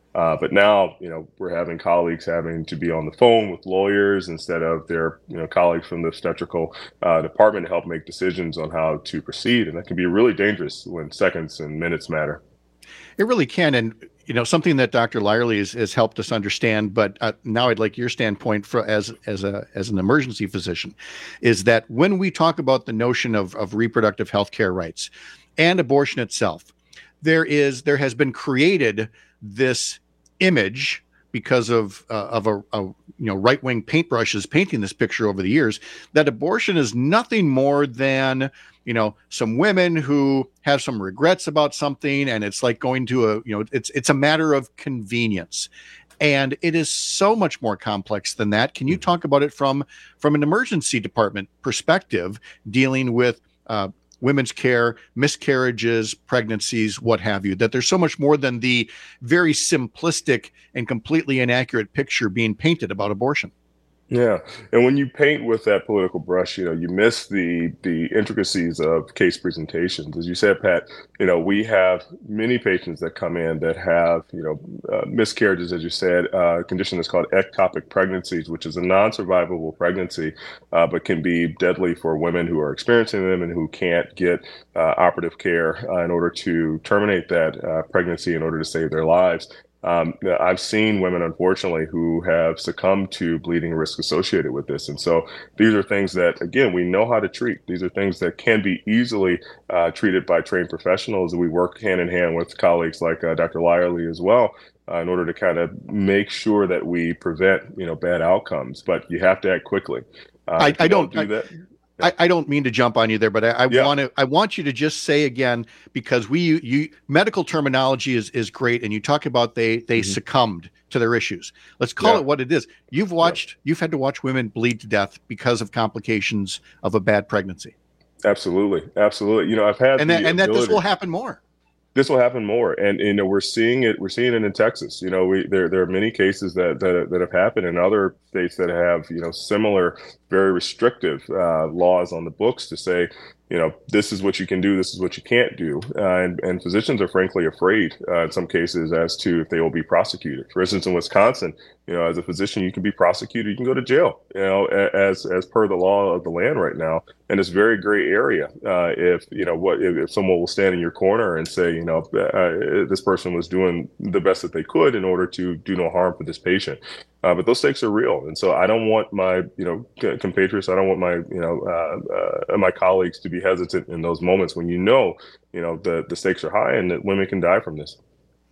Uh, but now, you know, we're having colleagues having to be on the phone with lawyers instead of their, you know, colleagues from the obstetrical uh, department to help make decisions on how to proceed. And that can be really dangerous when seconds and minutes matter. It really can. And, you know, something that Doctor Lyerly has, has helped us understand, but uh, now I'd like your standpoint for, as as a as an emergency physician, is that when we talk about the notion of, of reproductive health care rights and abortion itself, there is there has been created this image because of uh, of a, a you know right-wing paintbrushes painting this picture over the years that abortion is nothing more than you know some women who have some regrets about something, and it's like going to a you know it's it's a matter of convenience, and it is so much more complex than that. Can you talk about it from from an emergency department perspective, dealing with uh, women's care, miscarriages, pregnancies, what have you, that there's so much more than the very simplistic and completely inaccurate picture being painted about abortion? Yeah. And when you paint with that political brush, you know, you miss the the intricacies of case presentations. As you said, Pat, you know, we have many patients that come in that have, you know, uh, miscarriages, as you said, uh, a condition that's called ectopic pregnancies, which is a non-survivable pregnancy, uh, but can be deadly for women who are experiencing them and who can't get uh, operative care uh, in order to terminate that uh, pregnancy in order to save their lives. Um, I've seen women, unfortunately, who have succumbed to bleeding risk associated with this. And so these are things that, again, we know how to treat. These are things that can be easily uh, treated by trained professionals. We work hand in hand with colleagues like uh, Doctor Lyerly as well uh, in order to kind of make sure that we prevent, you know, bad outcomes. But you have to act quickly. Uh, I, I don't, don't do I, that. I, I don't mean to jump on you there, but I, I Yeah. want to. I want you to just say again, because we you medical terminology is is great, and you talk about they they Mhm. succumbed to their issues. Let's call Yeah. it what it is. You've watched. You've had to watch women bleed to death because of complications of a bad pregnancy, Absolutely. Absolutely. You know, I've had and that the and that this ability- will happen more. This will happen more, and you know we're seeing it. We're seeing it in Texas. You know, we there there are many cases that that, that have happened in other states that have you know similar, very restrictive uh, laws on the books to say, you know, this is what you can do, this is what you can't do, uh, and and physicians are frankly afraid uh, in some cases as to if they will be prosecuted. For instance, in Wisconsin, you know, as a physician, you can be prosecuted, you can go to jail, you know, as as per the law of the land right now, and it's very gray area. Uh, if you know what, if, if someone will stand in your corner and say, you know, uh, this person was doing the best that they could in order to do no harm for this patient. Uh, but those stakes are real, and so I don't want my, you know, compatriots. I don't want my, you know, uh, uh, my colleagues to be hesitant in those moments when you know, you know, the the stakes are high and that women can die from this.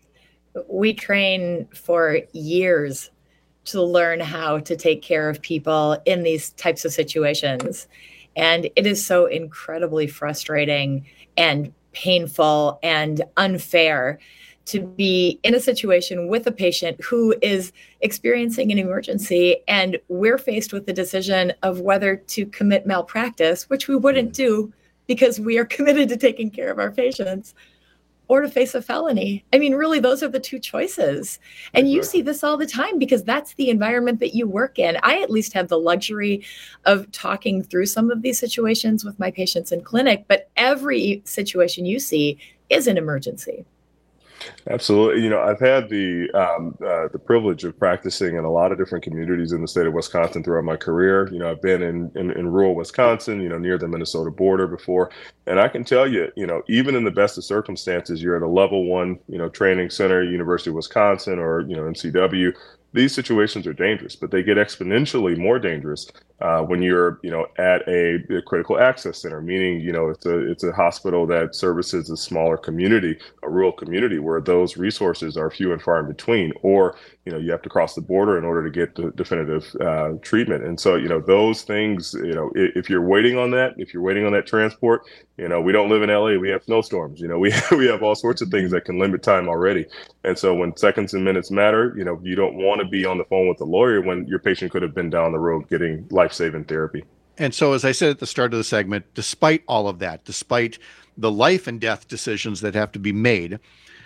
We train for years to learn how to take care of people in these types of situations, and it is so incredibly frustrating and painful and unfair to be in a situation with a patient who is experiencing an emergency, and we're faced with the decision of whether to commit malpractice, which we wouldn't do because we are committed to taking care of our patients, or to face a felony. I mean, really, those are the two choices. And you see this all the time because that's the environment that you work in. I at least have the luxury of talking through some of these situations with my patients in clinic, but every situation you see is an emergency. Absolutely. You know, I've had the um, uh, the privilege of practicing in a lot of different communities in the state of Wisconsin throughout my career. You know, I've been in, in, in rural Wisconsin, you know, near the Minnesota border before. And I can tell you, you know, even in the best of circumstances, you're at a level one, you know, training center, University of Wisconsin or, you know, M C W. These situations are dangerous, but they get exponentially more dangerous uh, when you're, you know, at a, a critical access center, meaning, you know, it's a it's a hospital that services a smaller community, a rural community where those resources are few and far in between, or, you know, you have to cross the border in order to get the definitive uh, treatment. And so, you know, those things, you know, if, if you're waiting on that, if you're waiting on that transport, you know, we don't live in L A, we have snowstorms, you know, we, we have all sorts of things that can limit time already. And so when seconds and minutes matter, you know, you don't want to be on the phone with the lawyer when your patient could have been down the road getting life-saving therapy. And so, as I said at the start of the segment, despite all of that, despite the life and death decisions that have to be made,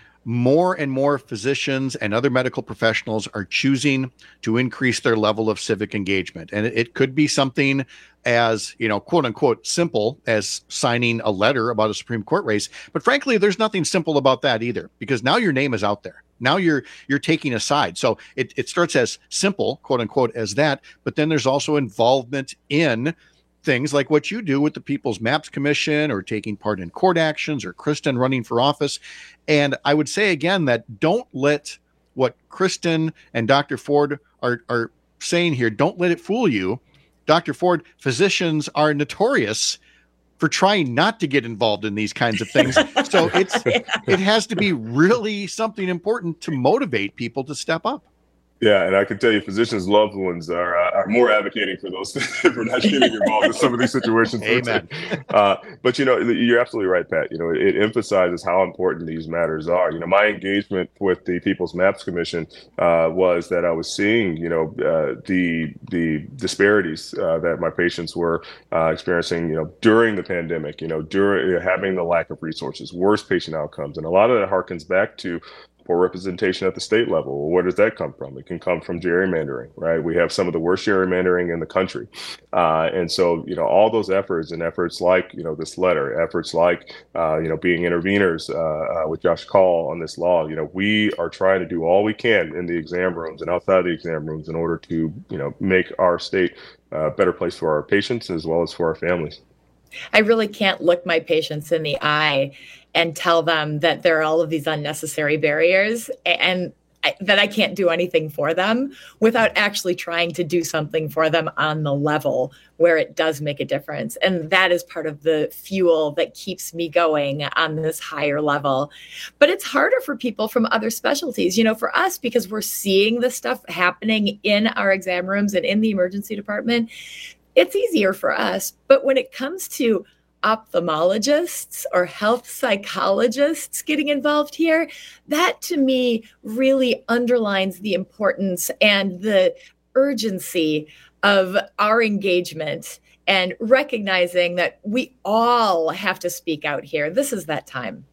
more and more physicians and other medical professionals are choosing to increase their level of civic engagement. And it, it could be something as, you know, quote unquote, simple as signing a letter about a Supreme Court race. But frankly, there's nothing simple about that either, because now your name is out there. Now you're you're taking a side. So it, it starts as simple, quote unquote, as that, but then there's also involvement in things like what you do with the People's Maps Commission or taking part in court actions or Kristen running for office. And I would say again that don't let what Kristen and Doctor Ford are, are saying here, don't let it fool you. Doctor Ford, physicians are notorious for trying not to get involved in these kinds of things. So it's yeah. it has to be really something important to motivate people to step up. Yeah, and I can tell you, physicians' loved ones are uh, are more advocating for those for not getting involved in some of these situations. Amen. Uh, but you know, you're absolutely right, Pat. You know, it, it emphasizes how important these matters are. You know, my engagement with the People's Maps Commission uh, was that I was seeing, you know, uh, the the disparities uh, that my patients were uh, experiencing. You know, during the pandemic. You know, during uh, having the lack of resources, worse patient outcomes, and a lot of that harkens back to poor representation at the state level. Well, where does that come from? It can come from gerrymandering, right? We have some of the worst gerrymandering in the country. Uh, and so, you know, all those efforts and efforts like, you know, this letter, efforts like, uh, you know, being interveners uh, uh, with Josh Call on this law, you know, we are trying to do all we can in the exam rooms and outside the exam rooms in order to, you know, make our state a better place for our patients as well as for our families. I really can't look my patients in the eye and tell them that there are all of these unnecessary barriers and I, that I can't do anything for them without actually trying to do something for them on the level where it does make a difference. And that is part of the fuel that keeps me going on this higher level. But it's harder for people from other specialties, you know, for us, because we're seeing this stuff happening in our exam rooms and in the emergency department. It's easier for us. But when it comes to ophthalmologists or health psychologists getting involved here, that to me really underlines the importance and the urgency of our engagement and recognizing that we all have to speak out here. This is that time.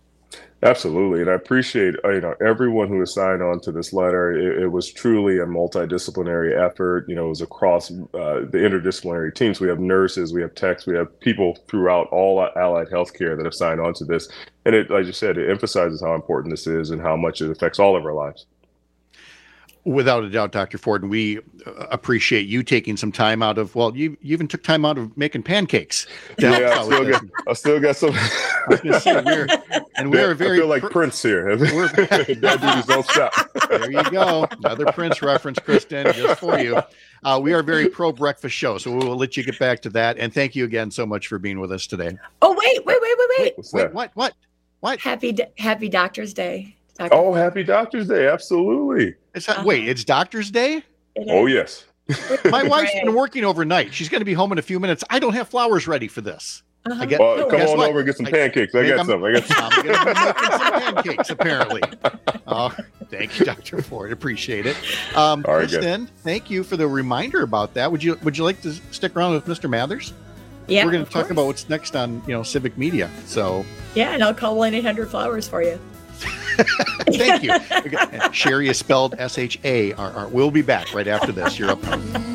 Absolutely. And I appreciate, you know, everyone who has signed on to this letter. It, it was truly a multidisciplinary effort. You know, it was across uh, the interdisciplinary teams. We have nurses, we have techs, we have people throughout all allied healthcare that have signed on to this. And it, like you said, it emphasizes how important this is and how much it affects all of our lives. Without a doubt, Doctor Ford, and we appreciate you taking some time out of, well, you, you even took time out of making pancakes. Yeah, I still, got, I still got some. I was going to say, we're, and we're very. I feel like pr- Prince here. Diabetes don't stop. There you go. Another Prince reference, Kristen, just for you. Uh, we are very pro breakfast show, so we will let you get back to that. And thank you again so much for being with us today. Oh, wait, wait, wait, wait, wait. What's wait, what, what, what? Happy, Happy Doctor's Day. Doctor Oh, happy Doctor's Day. Absolutely. It's not, uh-huh. Wait, it's Doctor's Day? Oh, yes. My wife's been working overnight. She's going to be home in a few minutes. I don't have flowers ready for this. Uh-huh. I get, well, come on what? over and get some pancakes. I, I got some. I got some. I'm going to be making some pancakes, apparently. Oh, thank you, Doctor Ford. Appreciate it. Um, All right, Kristen, guys. Thank you for the reminder about that. Would you Would you like to stick around with Mister Mathers? Yeah, we're going to talk course. about what's next on you know Civic Media. So yeah, and I'll call one eight hundred flowers for you. Thank you. Sherry is spelled S H A R R. We'll be back right after this. You're up.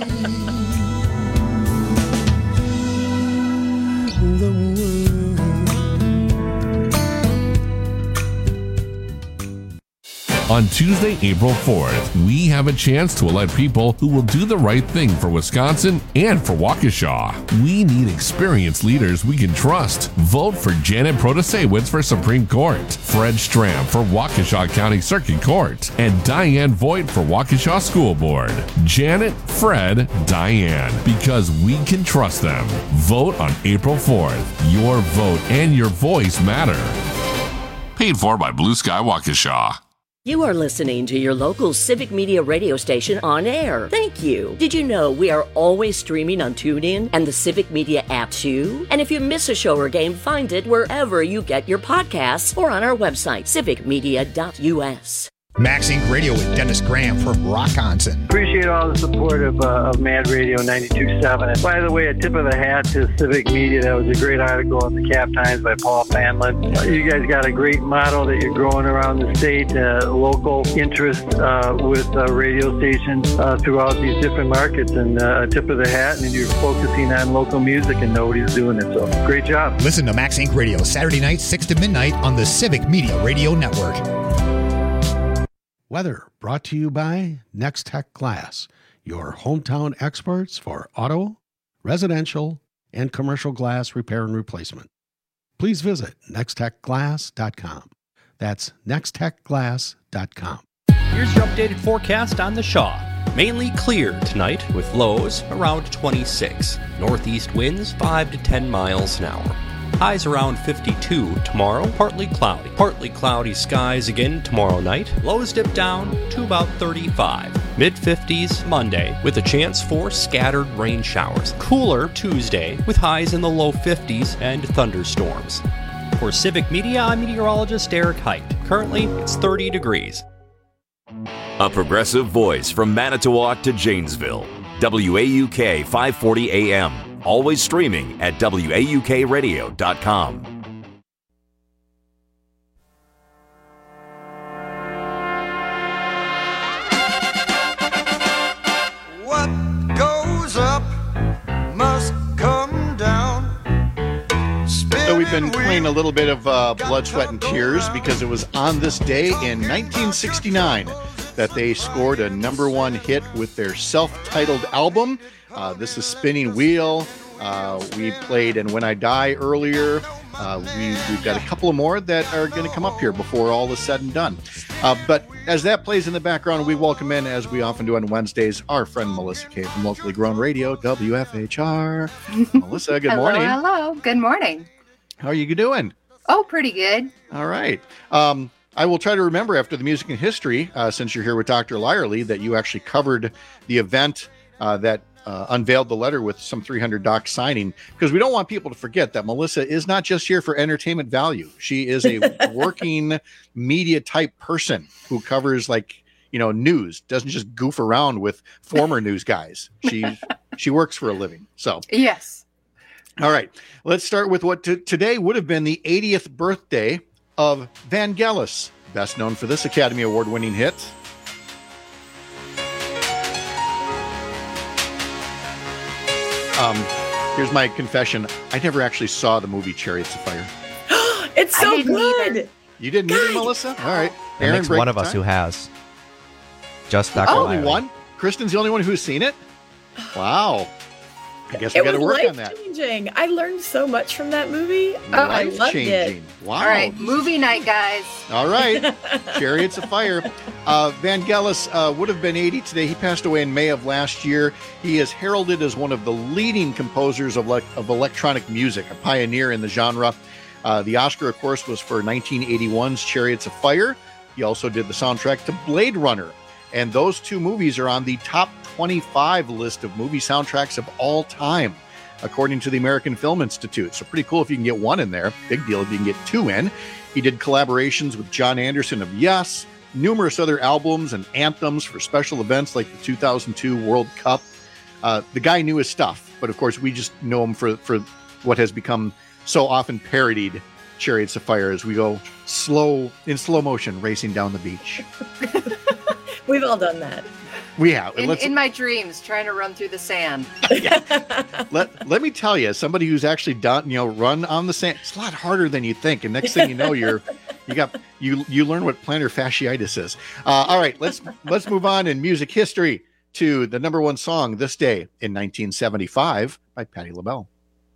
On Tuesday, April fourth, we have a chance to elect people who will do the right thing for Wisconsin and for Waukesha. We need experienced leaders we can trust. Vote for Janet Protasewicz for Supreme Court, Fred Stram for Waukesha County Circuit Court, and Diane Voigt for Waukesha School Board. Janet, Fred, Diane, because we can trust them. Vote on April fourth. Your vote and your voice matter. Paid for by Blue Sky Waukesha. You are listening to your local Civic Media radio station on air. Thank you. Did you know we are always streaming on TuneIn and the Civic Media app too? And if you miss a show or game, find it wherever you get your podcasts or on our website, civic media dot u s. Max Inc Radio with Dennis Graham from Rockonson. Appreciate all the support of, uh, of Mad Radio ninety-two point seven. And by the way, a tip of the hat to Civic Media. That was a great article in the Cap Times by Paul Fanlin. Uh, you guys got a great model that you're growing around the state, uh, local interest uh, with uh, radio stations uh, throughout these different markets. And uh, a tip of the hat, and you're focusing on local music and nobody's doing it. So great job. Listen to Max Inc Radio Saturday nights, six to midnight on the Civic Media Radio Network. Weather brought to you by Next Tech Glass, your hometown experts for auto, residential, and commercial glass repair and replacement. Please visit next tech glass dot com. That's next tech glass dot com. Here's your updated forecast on the Shaw. Mainly clear tonight with lows around twenty-six. Northeast winds five to ten miles an hour. Highs around fifty-two tomorrow, partly cloudy. Partly cloudy skies again tomorrow night. Lows dip down to about thirty-five. Mid-fifties Monday with a chance for scattered rain showers. Cooler Tuesday with highs in the low fifties and thunderstorms. For Civic Media, I'm meteorologist Eric Height. Currently, it's thirty degrees. A progressive voice from Manitowoc to Janesville. W A U K five forty A M. Always streaming at W A U K radio dot com. What goes up must come down. So we've been playing a little bit of uh, Blood, Sweat, and Tears because it was on this day in nineteen sixty-nine that they scored a number one hit with their self-titled album. Uh, this is Spinning Wheel. Uh, we played And When I Die earlier. Uh, we, we've got a couple of more that are going to come up here before all is said and done. Uh, but as that plays in the background, we welcome in, as we often do on Wednesdays, our friend Melissa Kay from Locally Grown Radio, W F H R. Melissa, good hello, morning. Hello, good morning. How are you doing? Oh, pretty good. All right. Um, I will try to remember after the music and history, uh, since you're here with Doctor Lyerly, that you actually covered the event uh, that uh, unveiled the letter with some three hundred docs signing, because we don't want people to forget that Melissa is not just here for entertainment value. She is a working media type person who covers, like, you know, news, doesn't just goof around with former news guys. She she works for a living. So yes. All right, let's start with what t- today would have been the eightieth birthday of Vangelis, best known for this Academy Award-winning hit. Um, here's my confession. I never actually saw the movie Chariots of Fire. It's so good. Either. You didn't either, Melissa? All right. That makes one of us who has. Just Doctor Only Lyerly. one? Kristen's the only one who's seen it? Wow. I guess we It got to was work on that. life-changing. I learned so much from that movie. Oh, I loved it. Life-changing. Wow. All right, movie night, guys. All right. Chariots of Fire. Uh, Vangelis uh, would have been eighty today. He passed away in May of last year. He is heralded as one of the leading composers of, le- of electronic music, a pioneer in the genre. Uh, the Oscar, of course, was for nineteen eighty-one's Chariots of Fire. He also did the soundtrack to Blade Runner. And those two movies are on the top twenty-five list of movie soundtracks of all time, according to the American Film Institute. So pretty cool if you can get one in there. Big deal if you can get two in. He did collaborations with John Anderson of Yes, numerous other albums and anthems for special events like the two thousand two World Cup. Uh, the guy knew his stuff, but of course we just know him for, for what has become so often parodied Chariots of Fire as we go slow, in slow motion, racing down the beach. We've all done that. We have. In, Let's, in my dreams, trying to run through the sand. let, let me tell you, somebody who's actually done, you know, run on the sand, it's a lot harder than you think. And next thing you know, you're, you got, you, you learn what plantar fasciitis is. Uh, all right, let's, let's move on in music history to the number one song this day in nineteen seventy-five by Patti LaBelle.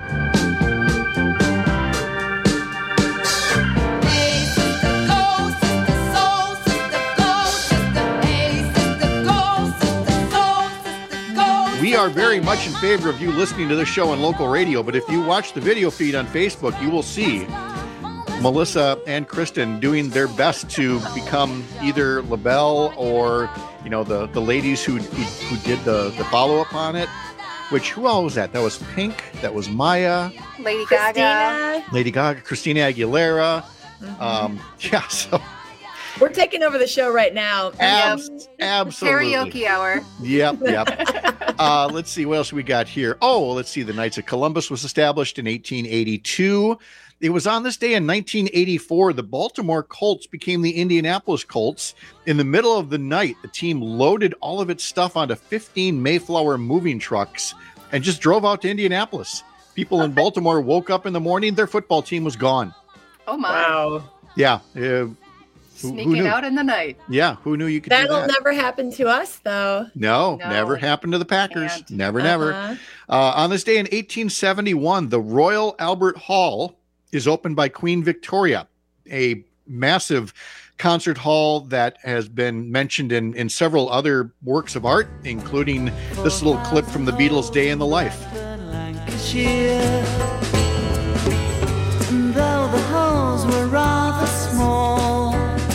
We are very much in favor of you listening to this show on local radio, but if you watch the video feed on Facebook, you will see Melissa and Kristen doing their best to become either LaBelle or, you know, the, the ladies who, who who did the, the follow-up on it. Which, who all was that? That was Pink, that was Maya, Lady Christina. Gaga. Lady Gaga, Christina Aguilera. Mm-hmm. Um, yeah, so We're taking over the show right now. Abs- absolutely. Karaoke hour. Yep, yep. uh, let's see, what else we got here? Oh, let's see. The Knights of Columbus was established in eighteen eighty-two. It was on this day in nineteen eighty-four, the Baltimore Colts became the Indianapolis Colts. In the middle of the night, the team loaded all of its stuff onto fifteen Mayflower moving trucks and just drove out to Indianapolis. People in Baltimore woke up in the morning, their football team was gone. Oh, my. Wow. Yeah. Uh, Who, Sneaking who knew? out in the night. Yeah, who knew you could do That'll that? never happen to us, though. No, No. never happened to the Packers. Can't. Never, Uh-huh. never. Uh, on this day in eighteen seventy-one, the Royal Albert Hall is opened by Queen Victoria, a massive concert hall that has been mentioned in, in several other works of art, including this little clip from the Beatles' Day in the Life. Though the holes were rather small,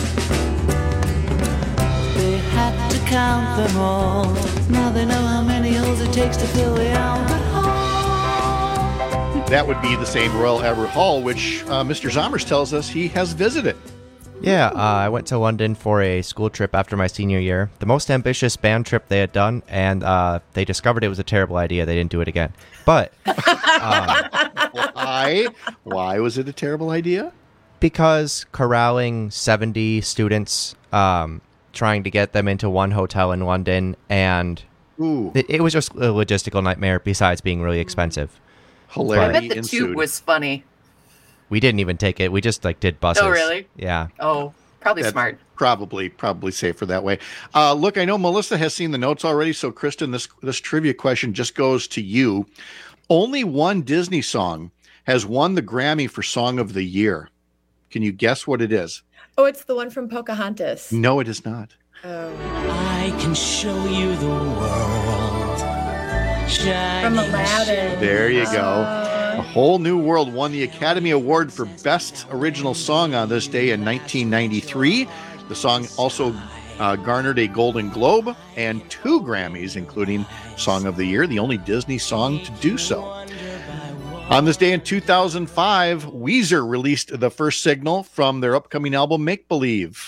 they had to count them all. Now they know how many holes it takes to fill the Albert Hall. That would be the same Royal Albert Hall, which uh, Mister Zommers tells us he has visited. Yeah, uh, I went to London for a school trip after my senior year. The most ambitious band trip they had done, and uh, they discovered it was a terrible idea. They didn't do it again. But um, why? Why was it a terrible idea? Because corralling seventy students, um, trying to get them into one hotel in London, and Ooh. It, it was just a logistical nightmare besides being really expensive. Hilarity I bet the ensued. toot was funny. We didn't even take it. We just like did buses. Oh, really? Yeah. Oh, probably That's smart. Probably, probably safer that way. Uh, look, I know Melissa has seen the notes already, so Kristen, this this trivia question just goes to you. Only one Disney song has won the Grammy for Song of the Year. Can you guess what it is? Oh, it's the one from Pocahontas. No, it is not. Oh. I can show you the world. From Aladdin. There you go. A Whole New World won the Academy Award for Best Original Song on this day in nineteen ninety-three. The song also uh, garnered a Golden Globe and two Grammys, including Song of the Year, the only Disney song to do so. On this day in two thousand five, Weezer released the first single from their upcoming album, Make Believe.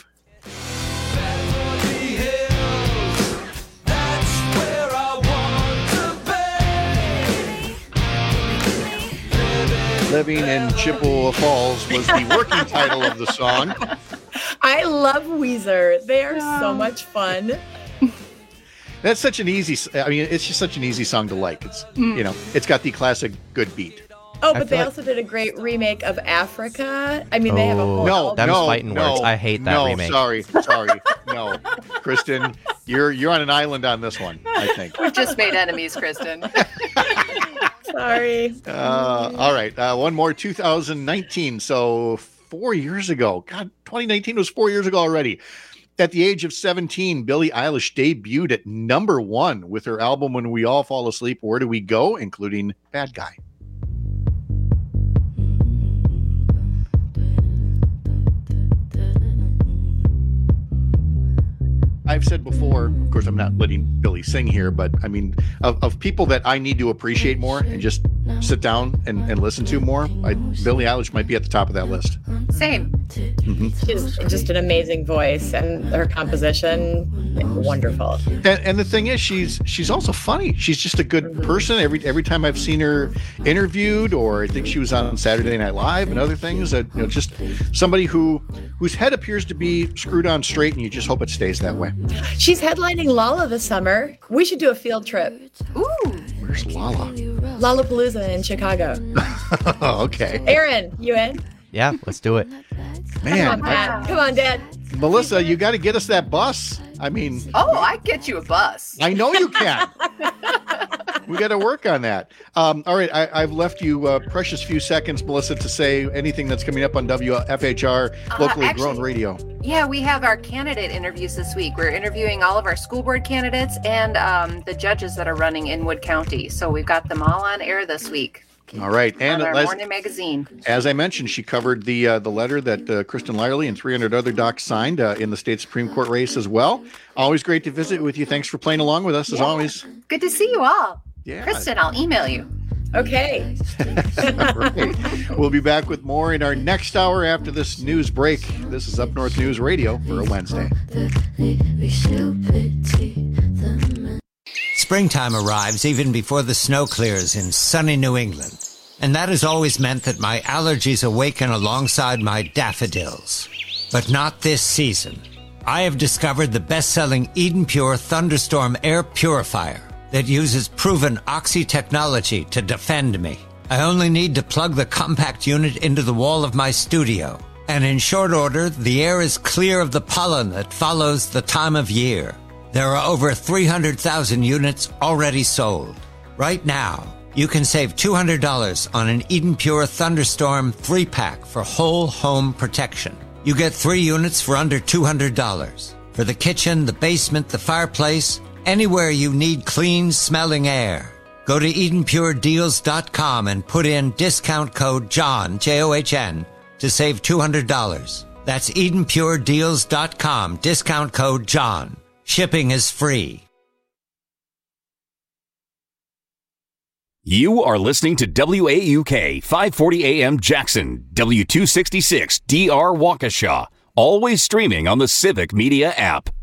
Living in Chippewa Falls was the working title of the song. I love Weezer. They are so much fun. That's such an easy, I mean, it's just such an easy song to like. It's, Mm. you know, it's got the classic good beat. Oh, I but they feel like- also did a great remake of Africa. I mean, they have a whole No, album. That was no, fighting no, words. I hate that no, remake. sorry, sorry, no. Kristen, you're you're on an island on this one, I think. We've just made enemies, Kristen. Sorry. Uh, all right, uh, one more, two thousand nineteen. So four years ago. God, twenty nineteen was four years ago already. At the age of seventeen, Billie Eilish debuted at number one with her album When We All Fall Asleep, Where Do We Go?, including Bad Guy. I've said before, of course, I'm not letting Billy sing here, but I mean, of, of people that I need to appreciate more and just sit down and, and listen to more, I, Billie Eilish might be at the top of that list. Same. Mm-hmm. She's just an amazing voice, and her composition, wonderful. And, and the thing is, she's she's also funny. She's just a good person. Every every time I've seen her interviewed, or I think she was on Saturday Night Live and other things, that you know, just somebody who whose head appears to be screwed on straight, and you just hope it stays that way. She's headlining Lala this summer. We should do a field trip. Ooh. Where's Lala? Lollapalooza in Chicago. Oh, okay. Aaron, you in? Yeah, let's do it. Man, Come on, Dad. Come on, Dad. Melissa, you got to get us that bus. I mean, Oh, I get you a bus. I know you can. We got to work on that. Um, all right, I, I've left you a precious few seconds, Melissa, to say anything that's coming up on W F H R, locally Uh, actually- grown radio. Yeah, we have our candidate interviews this week. We're interviewing all of our school board candidates and um, the judges that are running in Wood County. So we've got them all on air this week. All right, and on our Les- morning magazine. as I mentioned, she covered the uh, the letter that uh, Kristen Lyerly and three hundred other docs signed uh, in the state Supreme Court race as well. Always great to visit with you. Thanks for playing along with us as Yeah. always. Good to see you all. Yeah. Kristen, I'll email you. Okay. All right. We'll be back with more in our next hour after this news break. This is Up North News Radio for a Wednesday. Springtime arrives even before the snow clears in sunny New England. And that has always meant that my allergies awaken alongside my daffodils. But not this season. I have discovered the best-selling Eden Pure Thunderstorm Air Purifier that uses proven Oxy technology to defend me. I only need to plug the compact unit into the wall of my studio, And in short order, the air is clear of the pollen that follows the time of year. There are over three hundred thousand units already sold. Right now, you can save two hundred dollars on an Eden Pure Thunderstorm three pack for whole home protection. You get three units for under two hundred dollars. For the kitchen, the basement, the fireplace, anywhere you need clean smelling air. Go to Eden Pure Deals dot com and put in discount code John, J O H N, to save two hundred dollars. That's Eden Pure Deals dot com, discount code John. Shipping is free. You are listening to W A U K five forty A M Jackson, W two sixty-six D R Waukesha, always streaming on the Civic Media app.